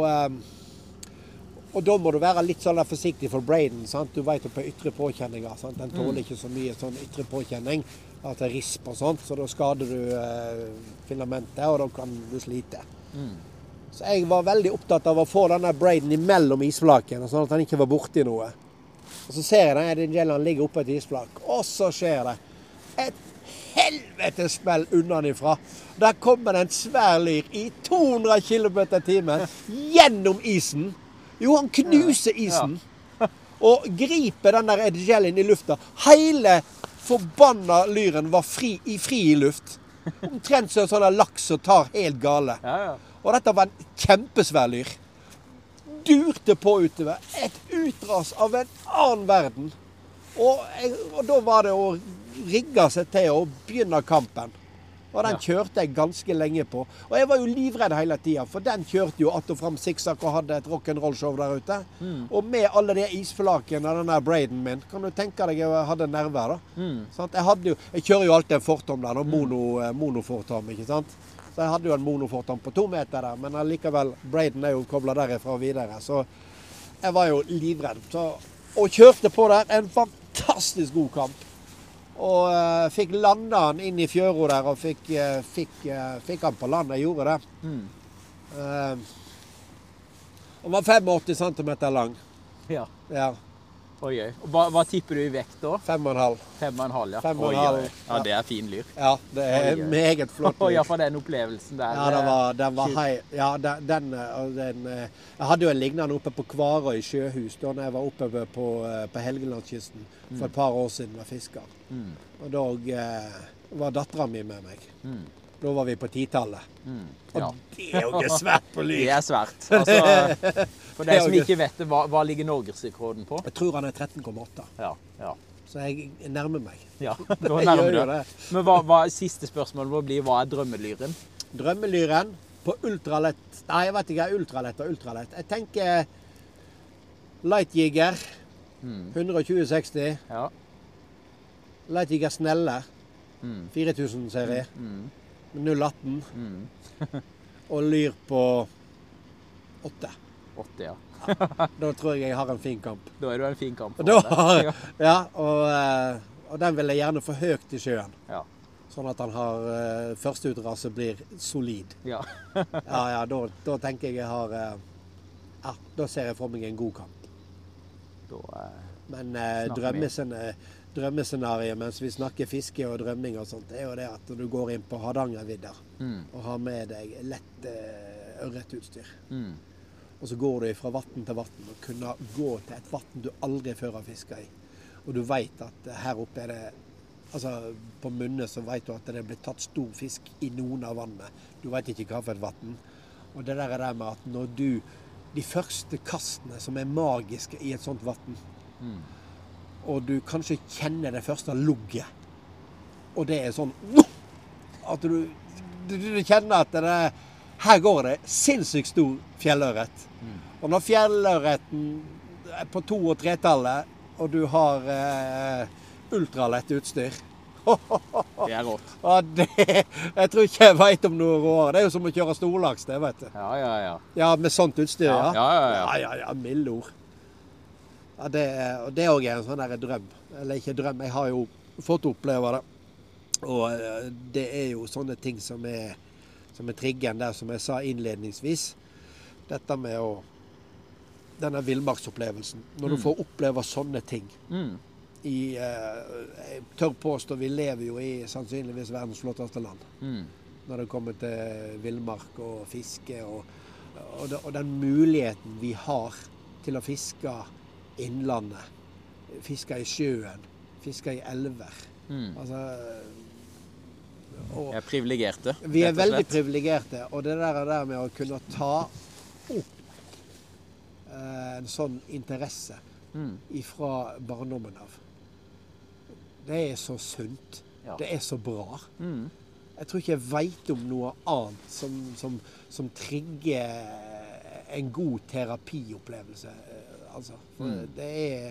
eh, og da må du være litt sånn forsiktig for braiden, sant? Du vet jo på ytre påkjenninger, sant? Den tåler ikke så mye sånn ytre påkjenning, at det risper og sånt, så da skader du eh, filamentet, og da kan du slite. Mm. Så jeg var veldig opptatt av å få denne braiden imellom isflakene, sånn at han ikke var borti noe. Og så ser jeg den Eddie Jellyen ligge oppe et isflak, og så skjer det et helvetes smell unnanifra. Der kommer det en svær lyr i to hundre kilometer i timen gjennom isen. Jo, han knuser isen, ja. Og griper den der Eddie Jellyen i lufta. Hele forbanna lyren var fri i fri i luft. Omtrent så sånn laks som tar helt gale. Ja, ja. Og dette var en kjempesvær lyr. Durte på utover. Et utras av en annen verden. Og, jeg, og da var det å rigge seg til å begynne kampen. Og den kjørte jeg ganske lenge på. Og jeg var jo livredd hele tiden, for den kjørte jo att og fram zigzag og hadde et rock'n'roll-show der ute. Mm. Og med alle de isflakene og denne braiden min, kan du tenke deg jeg hadde nerver da. Mm. Sånn, jeg, hadde jo, jeg kjører jo alltid en fortom der, og mono, monofortom, ikke sant? Så jeg hadde jo en monofortom på to meter der, men allikevel, braiden er jo koblet derifra og videre, så jeg var jo livredd. Så, og kjørte på der en fantastisk god kamp. Og uh, fikk landet han inn i fjøra der, og fikk, uh, fikk, uh, fikk han på land. Jeg gjorde det. Mm. Uh, han var åttifem centimeter lang. Ja. Ja. Oi, oi. Og hva, hva tipper du i vekt da? Fem og en halv. Fem og en halv, ja. Fem og en halv. Oi, oi. Ja, det er fin lyr. Ja, det er oi, oi. Meget flott lyr. Ja, for den opplevelsen der. Ja, den var, den var hei. Ja, den, den, den, jeg hadde jo en lignende oppe på Kvarøy sjøhus, da jeg var oppe på, på Helgelandskysten for et par år siden med fisker. Mm. Og da eh, var datteren min med meg. Mm. Da var vi på titallet. Mm, ja. Og det er jo ikke svært på lyr. Det er svært. Altså, for de som ikke vet det, hva, hva ligger Norgesrekorden på? Jeg tror han er tretten komma åtte. Ja, ja. Så jeg nærmer meg. Ja, da nærmer du. Men hva, hva, siste spørsmål må bli, hva er drømmelyren? drømmelyren på ultralett. Nei, jeg vet ikke, ultralett og ultralett. Jeg tenker Lightjigger, Mm. hundre tjue seksti. Ja. Lightjigger Snelle, Mm. fire tusen serie, Mm. null atten. Mm. Og Lyr på åtte. åtte, ja. Da tror jeg jeg har en fin kamp. Da er du en fin kamp. Og, da, for det. ja, og, eh, og den vil jeg gjerne få høyt i sjøen. Ja. Sånn at han har uh, førsteutrase blir solid. Ja. Ja, ja, da, da tenker jeg jeg har eh, Ja, da ser jeg for meg en god kamp. Da, eh, Men eh, Snakker vi. drømmescena- drømmescenariet mens vi snakker fiske og drømming og sånt, det er jo det at du går inn på Hardangervidda mm. og har med deg lett eh, ørretutstyr. Mm. Og så går du fra vann til vann og kunne gå til et vann du aldri før har fiska i. Og du vet at eh, her oppe er det Altså på Munne så vet du at det blir tatt stor fisk i noen av vannene. Du vet ikke hva for et vann. Og det der er det med at når du De første kastene som er magiske i et sånt vann, Mm. og du kanskje kjenner det første lugget, og det er sånn at du, du, du kjenner at det, her går det sinnssykt stor fjellørret. Mm. Og når fjellørreten er på to- og tretallet, og du har eh, ultralett utstyr Det er rått. ja, det, Jeg tror ikke jeg vet om noe råere. Det er jo som å kjøre storlaks, det, vet du. Ja, ja, ja. Ja, med sånt utstyr, ja. Ja, ja, ja, ja. ja, ja, ja milde ord. Ja, det, og det òg er en sånn der drøm. Eller ikke drøm, jeg har jo fått oppleve det. Og eh, det er jo sånne ting som er, som er triggen der, som jeg sa innledningsvis. Dette med å Denne villmarksopplevelsen. Når du Mm. får oppleve sånne ting. Mm. I, eh, jeg tør påstå, vi lever jo i sannsynligvis verdens flotteste land. Mm. Når det kommer til villmark og fiske. Og, og, det, og den muligheten vi har til å fiske innlandet. Fiske i sjøen. Fiske i elver. Mm. Altså, og Jeg er privilegerte. vi er rett og veldig slett. privilegerte. Og det der, der med å kunne ta opp eh, en sånn interesse Mm. ifra barndommen av. Det er så sunt. Ja. Det er så bra. Mm. Jeg tror ikke jeg vet om noe annet som, som, som trigger en god terapiopplevelse. eh, Altså, for Mm. det er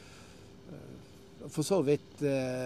eh, for så vidt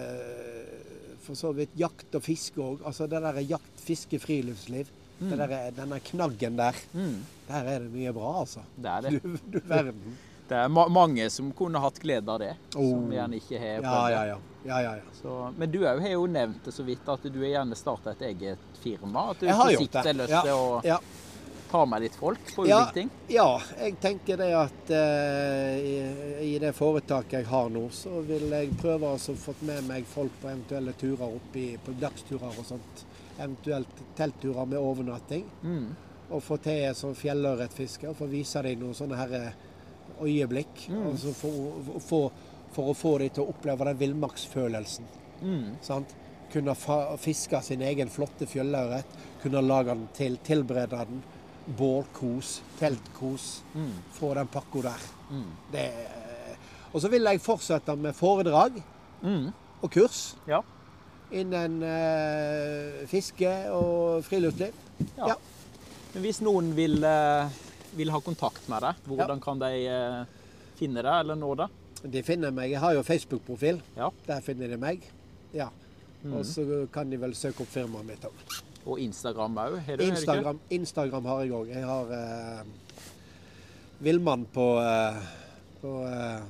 eh, for så vidt jakt og fiske òg. Altså det der jakt, fiske, friluftsliv. Mm. Det der, denne knaggen der. Mm. Der er det mye bra, altså. Det er det. Du, du verden. Det er ma mange som kunne hatt glede av det, som Oh. gjerne ikke har Ja, prøvd ja, det. ja. ja, ja, ja. Så, men du har jo nevnt det så vidt at du har gjerne startet et eget firma. At du Jeg har på gjort sikt det. har lyst Ja, til å ja. ta med litt folk på Ja. ulike ting. Ja, jeg tenker det at eh, i, i det foretaket jeg har nå, så vil jeg prøve å få med meg folk på eventuelle turer oppi, på dagsturer og sånt. Eventuelt teltturer med overnatting. Mm. Og få til et sånn fjellørretfiske og få vise dem noen sånne her eh, øyeblikk. Mm. Og så for, for, for å få dem til å oppleve den villmarksfølelsen. Mm. Sant? Kunne fa fiske sin egen flotte fjellørret. Kunne lage den til, tilberede den. Bålkos, teltkos. Mm. Få den pakka der. Mm. Det, og så vil jeg fortsette med foredrag Mm. og kurs Ja. innen eh, fiske og friluftsliv. Ja. Ja. Men hvis noen vil, eh, vil ha kontakt med deg, hvordan kan de eh, finne deg eller nå deg? De finner meg. Jeg har jo Facebook-profil. Ja. Der finner de meg. Ja. Mm. Og så kan de vel søke opp firmaet mitt òg. Og Instagram òg? har du, har du ikke? Instagram, Instagram har jeg òg. Jeg har eh, Villmann på, eh, på, eh,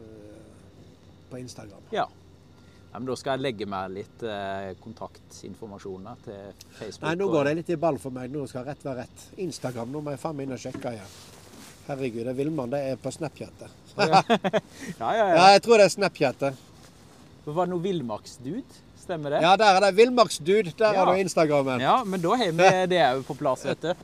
på Instagram. Ja. Ja, men da skal jeg legge meg litt eh, kontaktinformasjoner til Facebook. Nei, nå og- går det litt i ball for meg. Nå skal rett være rett. Instagram, nå må jeg faen meg inn og sjekke igjen. Herregud, det er Villmann. Det er på Snapchat. det. Ja, ja, ja. Ja, jeg tror det er Snapchat. det. Var det noe villmarksdude? Stemmer det? Ja, der er det Villmarksdude. Der Ja. har du Instagrammen. Ja, men da har vi det òg på plass, vet du.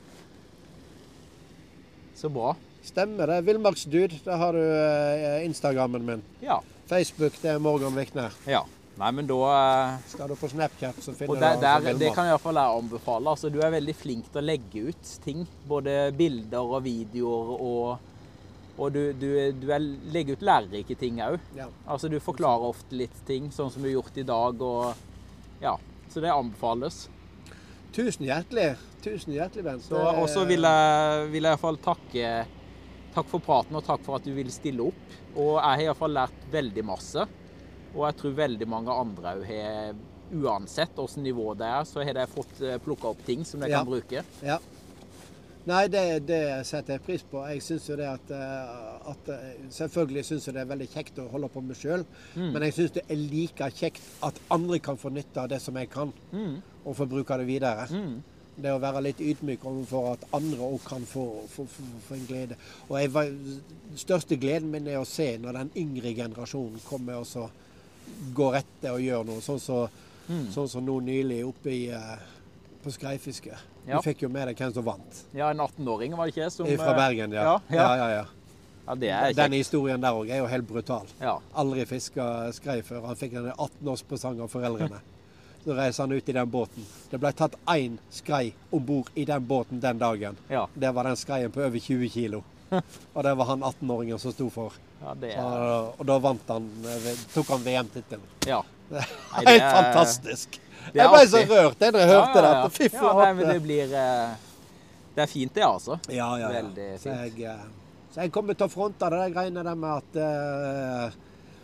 Så bra. Stemmer det. Villmarksdude. Der har du eh, Instagrammen min. Ja. Facebook, det er Morgan Vikner. ja. Nei, men da eh, Skal du på Snapchat, så finner Og du der, altså der, det Villmann. kan i hvert fall jeg anbefale. Altså, du er veldig flink til å legge ut ting. Både bilder og videoer og Og du, du, du er, legger ut lærerike ting òg. Ja. Altså, du forklarer ofte litt ting, sånn som du har gjort i dag. Og, ja, så det anbefales. tusen hjertelig. Tusen hjertelig, Bent. Så, og så vil jeg, vil jeg i hvert fall takke, takk for praten og takk for at du vil stille opp. Og jeg har i hvert fall lært veldig masse. Og jeg tror veldig mange andre har, uansett hvordan nivå det er, så har de fått plukket opp ting som de ja. kan bruke. Ja. Nei, det, det setter jeg pris på. Jeg synes jo det at, at selvfølgelig synes jeg det er veldig kjekt å holde på med selv, mm. men jeg synes det er like kjekt at andre kan få nytte av det som jeg kan, mm. og få bruke det videre. Mm. Det å være litt ydmyk for at andre også kan få, få, få, få en glede. Og jeg, den største gleden min er å se når den yngre generasjonen kommer og så går etter og gjør noe, sånn som så, mm. sånn så nå nylig oppe i, på skreifiske. Ja. Du fikk jo med deg hvem som vant. Ja, en atten-åring var det ikke? Som, fra Bergen, ja. Ja, ja. ja, ja, ja. ja det er den historien der også er jo helt brutal. Ja. Aldri fisket skrei før. Han fikk en atten-årspresang av foreldrene. Så reiser han ut i den båten. Det ble tatt én skrei ombord i den båten den dagen. Ja. Det var den skreien på over tjue kilo. Og det var han atten-åringen som sto for. Ja, det er... Så, og da vant han, tok han V M-tittelen. Ja. Det er helt Nei, det er... fantastisk. Det jeg ble så rørt da jeg hørte ja, ja, ja. det. Fy flate. Ja, men det blir... Det er fint det, altså. Ja, ja, ja. Veldig fint. Så jeg, så jeg kommer til å fronte det der greiene der med at uh,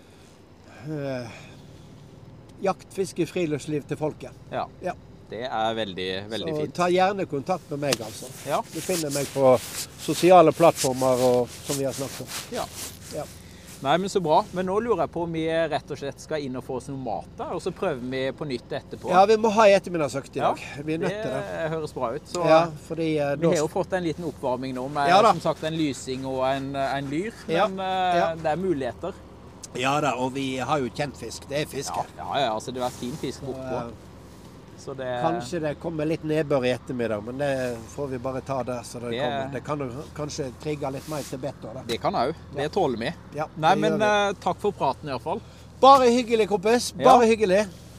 uh, jakt, fiske, friluftsliv til folket. Ja, ja. Det er veldig, veldig så fint. Så ta gjerne kontakt med meg, altså. Ja. Du finner meg på sosiale plattformer og, som vi har snakket om. Ja. Ja. Nei, men så bra. Men nå lurer jeg på om vi rett og slett skal inn og få oss noe mat der, og så prøver vi på nytt etterpå. Ja, vi må ha i ettermiddagsøkt i dag. Ja, vi er nødt til det. Det høres bra ut. Så ja, fordi, uh, vi har jo fått en liten oppvarming nå med ja, som sagt en lysing og en, en lyr, men ja. Uh, ja. det er muligheter. Ja da, og vi har jo kjent fisk. Det er fisk her. Ja, ja, ja, altså det er fin fisk bortpå. Så det... Kanskje det kommer litt nedbør i ettermiddag, men det får vi bare ta der. Så det, det... det kan jo kanskje trigge litt mer til better. Det kan òg. Det tåler vi. Ja, Nei, men uh, takk for praten i hvert fall. Bare hyggelig, kompis. Bare ja. hyggelig.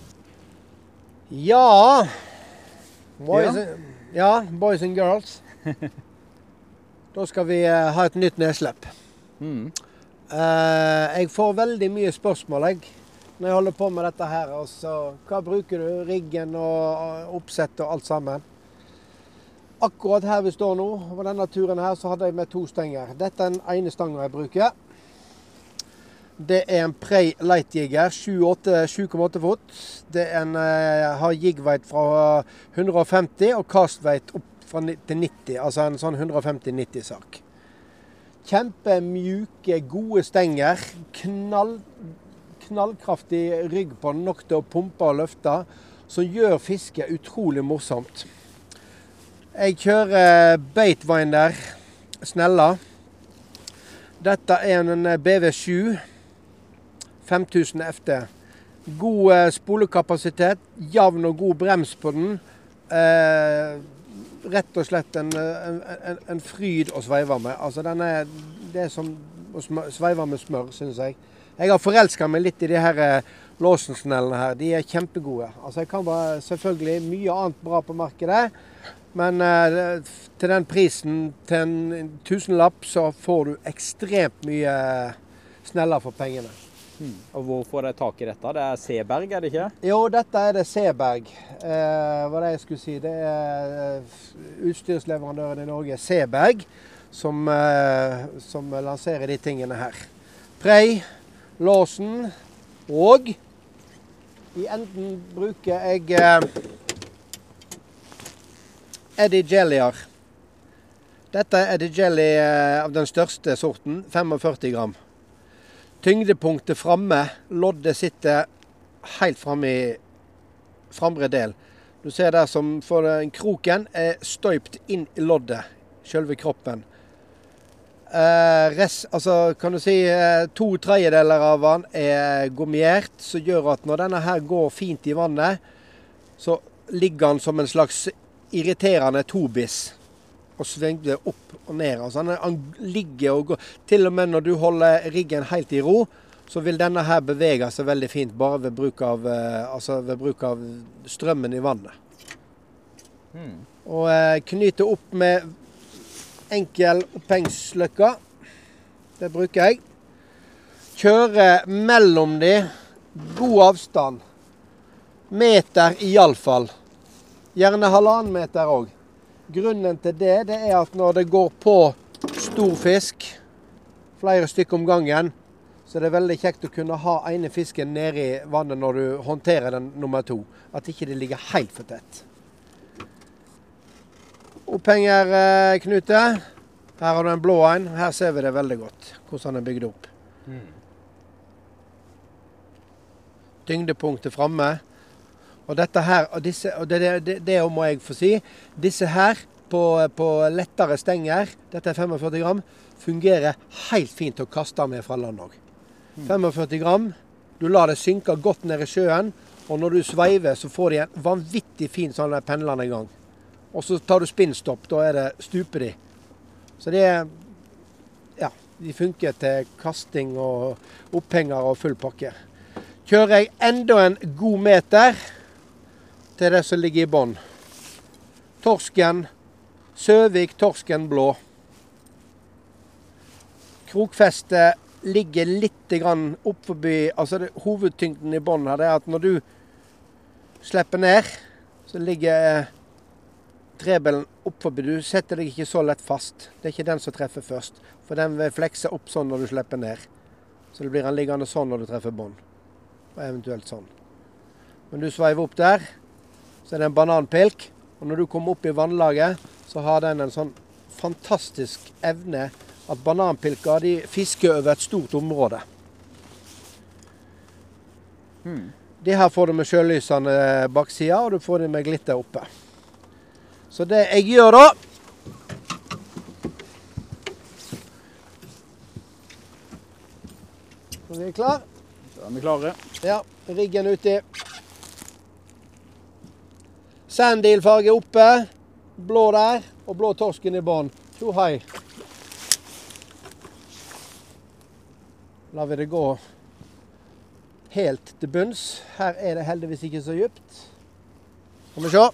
Ja. Boys, ja. And, ja, boys and girls. Da skal vi uh, ha et nytt nedslipp. Mm. Uh, jeg får veldig mye spørsmål, jeg. Når jeg holder på med dette her, altså, hva bruker du? Riggen og oppsett og alt sammen. Akkurat her vi står nå, på denne turen her, så hadde jeg med to stenger. Dette er den ene stangen jeg bruker. Det er en Prey Lightjigger, sju komma åtte fot. Det er en, uh, har jigveit fra hundre og femti og kastveit opp fra til nitti, altså en sånn hundre og femti nitti sak. Kjempemjuke, gode stenger, knall... knallkraftig rygg på den, nok til å pumpe og løfte, som gjør fiske utrolig morsomt. Jeg kjører Baitwinder Snella. Dette er en B V sju fem tusen F D. God spolekapasitet, jevn og god brems på den. Eh, rett og slett en, en, en fryd å sveive med. Altså, den er, det er som å sveive med smør, synes jeg. Jeg har forelsket meg litt i de her eh, låsensnellene her. De er kjempegode. Altså, jeg kan bare selvfølgelig mye annet bra på markedet, men eh, til den prisen, til en tusenlapp, så får du ekstremt mye sneller for pengene. Hmm. Og hvor får de tak i dette? Det er Seberg, er det ikke? Jo, dette er det Seberg. Eh, hva det jeg skulle si, det er utstyrsleverandøren i Norge, Seberg, som, eh, som lanserer de tingene her. Prey, låsen, og i enden bruker jeg eh, Eddie Jellier. Dette er Eddie Jelly eh, av den største sorten, førtifem gram. Tyngdepunktet framme, loddet sitter helt framme i framre del. Du ser der som for den kroken er støypt inn i loddet, selve kroppen. Uh, rest, altså kan du si uh, to tredjedeler av den er gummiert, som gjør at når denne her går fint i vannet, så ligger den som en slags irriterende tobis og svinger opp og ned. Altså, han, han ligger og går. Til og med når du holder riggen helt i ro, så vil denne her bevege seg veldig fint bare ved bruk av, uh, altså ved bruk av strømmen i vannet. Mm. Og uh, knyte opp med enkel opphengslykke. Det bruker jeg. Kjøre mellom de. God avstand. Meter i alle fall. Gjerne halvannen meter også. Grunnen til det, det er at når det går på stor fisk, flere stykker om gangen, så det er veldig kjekt å kunne ha ene fisken nede i vannet når du håndterer den nummer to. At ikke det ligger helt for tett. Opphenger, eh, Knute. Her har du en blå en. Her ser vi det veldig godt, hvordan den er bygd opp. Mm. Tyngdepunktet fremme. Og dette her, og disse, og det, det, det må jeg få si, disse her på, på lettere stenger, dette er førtifem gram, fungerer helt fint å kaste med fra land også. førtifem gram, du lar det synke godt ned i sjøen, og når du sveiver så får de en vanvittig fin sånn pendlende gang. Og så tar du spinnstopp, da er det stuper de. Så det er, ja, de funker til kasting og opphenger og full pakke. Kjører jeg enda en god meter til det som ligger i bånd. Torsken, Søvik, torsken blå. Krokfestet ligger litt grann opp forbi, altså det, hovedtyngden i bånd her, det er at når du slipper ned, så ligger trebelen opp forbi. Du setter deg ikke så lett fast. Det er ikke den som treffer først, for den vil flekse opp sånn når du slipper ned. Så det blir han liggende sånn når du treffer bånd, og eventuelt sånn. Men du sveiver opp der, så er det en bananpilk, og når du kommer opp i vannlaget, så har den en sånn fantastisk evne at bananpilker de fisker over et stort område. Hmm. De her får du med sjølysene baksida, og du får de med glitter oppe. Så det jeg gjør da, så vi er klar. Så er vi klare. Ja, riggen uti. Sandilfarge oppe, blå der, og blå torsken i bånd. Tjo hei. La vi det gå helt til bunns. Her er det heldigvis ikke så dypt. Skal vi se.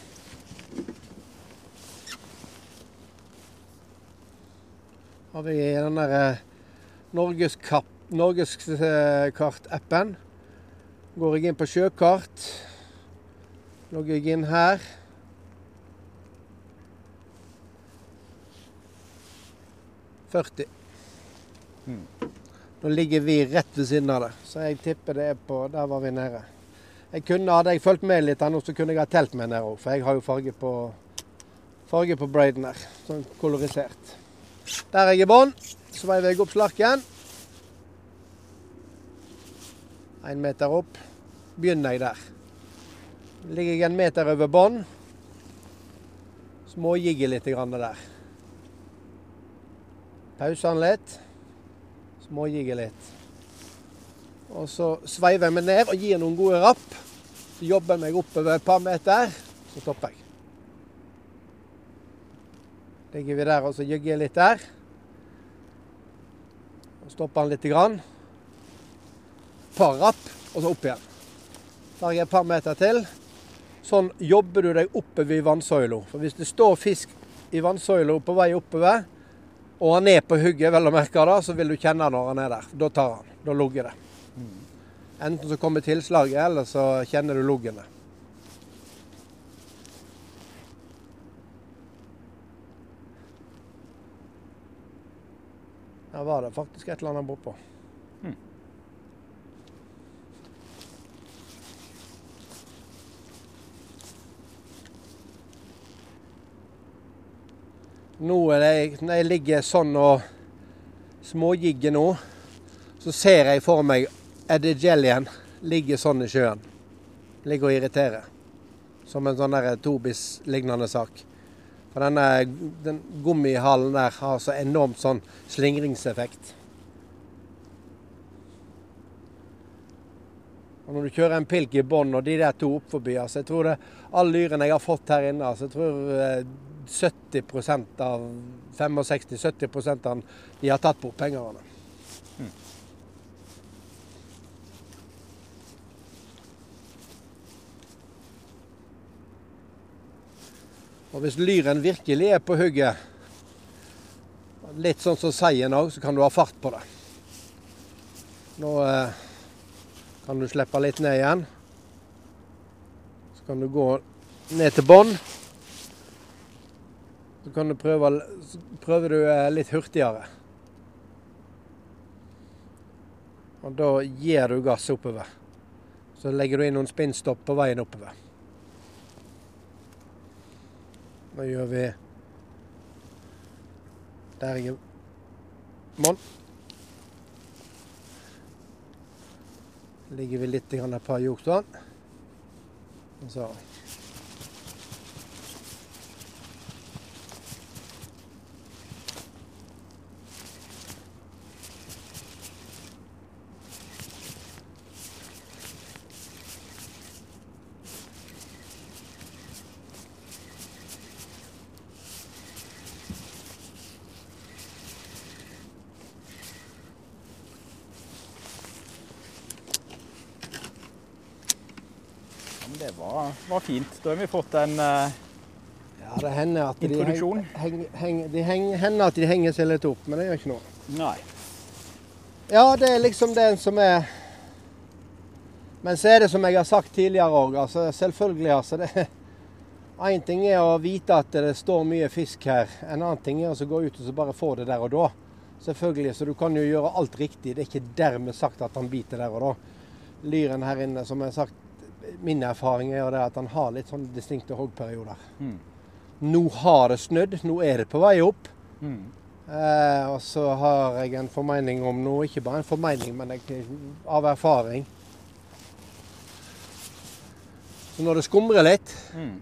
Har vi den der Norgeskart, Norgeskart-appen. Går jeg inn på sjøkart. Logger jeg inn her. førti. Hmm. Nå ligger vi rett ved siden av det, så jeg tipper det er på, der var vi nede. Jeg kunne, hadde jeg fulgt med litt her nå, så kunne jeg ha telt med nede også, for jeg har jo farge på, farge på braiden her, sånn kolorisert. Der er jeg i bånd, så veiver jeg opp slarken. En meter opp, begynner jeg der. Ligger jeg en meter over bånd, småjigger litt grann der. Pauser den litt. Småjigger litt. Og så sveiver jeg meg ned og gir noen gode rapp. Så jobber jeg meg oppover et par meter, så stopper jeg. Ligger vi der og så jigger jeg litt der. Og stopper den litt grann. Par rapp, og så opp igjen. Tar jeg et par meter til. Sånn jobber du deg oppover i vannsøylo. For hvis det står fisk i vannsøylo på vei oppover, og han er på hugget, vel å merke da, så vil du kjenne når han er der. Da tar han, da lugger det. Mm. Enten så kommer tilslaget, eller så kjenner du luggene. Her var det faktisk et eller annet bortpå. Mm. Nå er det, når jeg ligger sånn og småjigger nå, så ser jeg for meg Eddie Jellien ligger sånn i sjøen. Ligger og irriterer. Som en sånn der Tobis-lignende sak. For denne den gummihalen der har så enormt sånn slingringseffekt. Og når du kjører en pilk i bånd og de der to opp forbi, altså jeg tror det, alle lyrene jeg har fått her inne, altså jeg tror sytti prosent av sekstifem til sytti prosent av de har tatt bort pengene. Mm. Og hvis lyren virkelig er på hugget, litt sånn som seien også, så kan du ha fart på det. Nå eh, kan du slippe litt ned igjen. Så kan du gå ned til bånd. Så kan du prøve, så prøver du litt hurtigere. Og da gir du gass oppover. Så legger du inn noen spinnstopp på veien oppover. Da gjør vi der er mål. Ligger vi litt grann et par jokvann. Og så Det var, var fint. Da har vi fått en uh, ja, det hender at introduksjon. De, heng, heng, de heng, hender at de henger seg litt opp, men det gjør ikke noe. Nei. Ja, det er liksom det som er. Men så er det som jeg har sagt tidligere òg. Altså, selvfølgelig, altså. Det, en ting er å vite at det står mye fisk her. En annen ting er å gå ut og så bare få det der og da. Selvfølgelig, så du kan jo gjøre alt riktig. Det er ikke dermed sagt at han biter der og da. Lyren her inne, som jeg har sagt, min erfaring er det at han har litt sånn distinkte hoggperioder. Mm. Nå har det snødd, nå er det på vei opp. Mm. Eh, og så har jeg en formening om noe, ikke bare en formening, men jeg, av erfaring. Så når det skumrer litt, mm.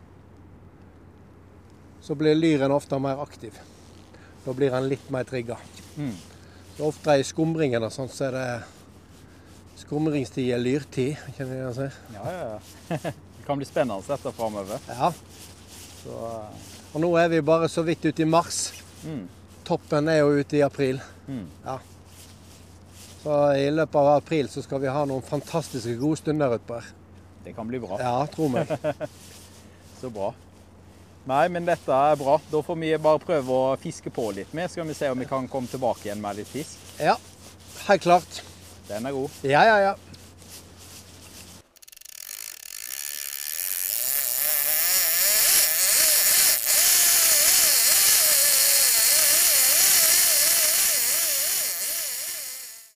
så blir lyren ofte mer aktiv. Da blir han litt mer trigget. Mm. Så ofte i skumringen og sånt, så er det skumringstid er lyrtid, kan jeg si. Ja, ja, ja. Det kan bli spennende å sette fremover. Ja. Så, og nå er vi bare så vidt ute i mars. Mm. Toppen er jo ute i april. Mm. Ja. Så i løpet av april så skal vi ha noen fantastiske gode stunder utpå her. Det kan bli bra. Ja, tro meg. Så bra. Nei, men dette er bra. Da får vi bare prøve å fiske på litt mer. Skal vi se om vi kan komme tilbake igjen med litt fisk. Ja, helt klart. Den er god. Ja, ja, ja.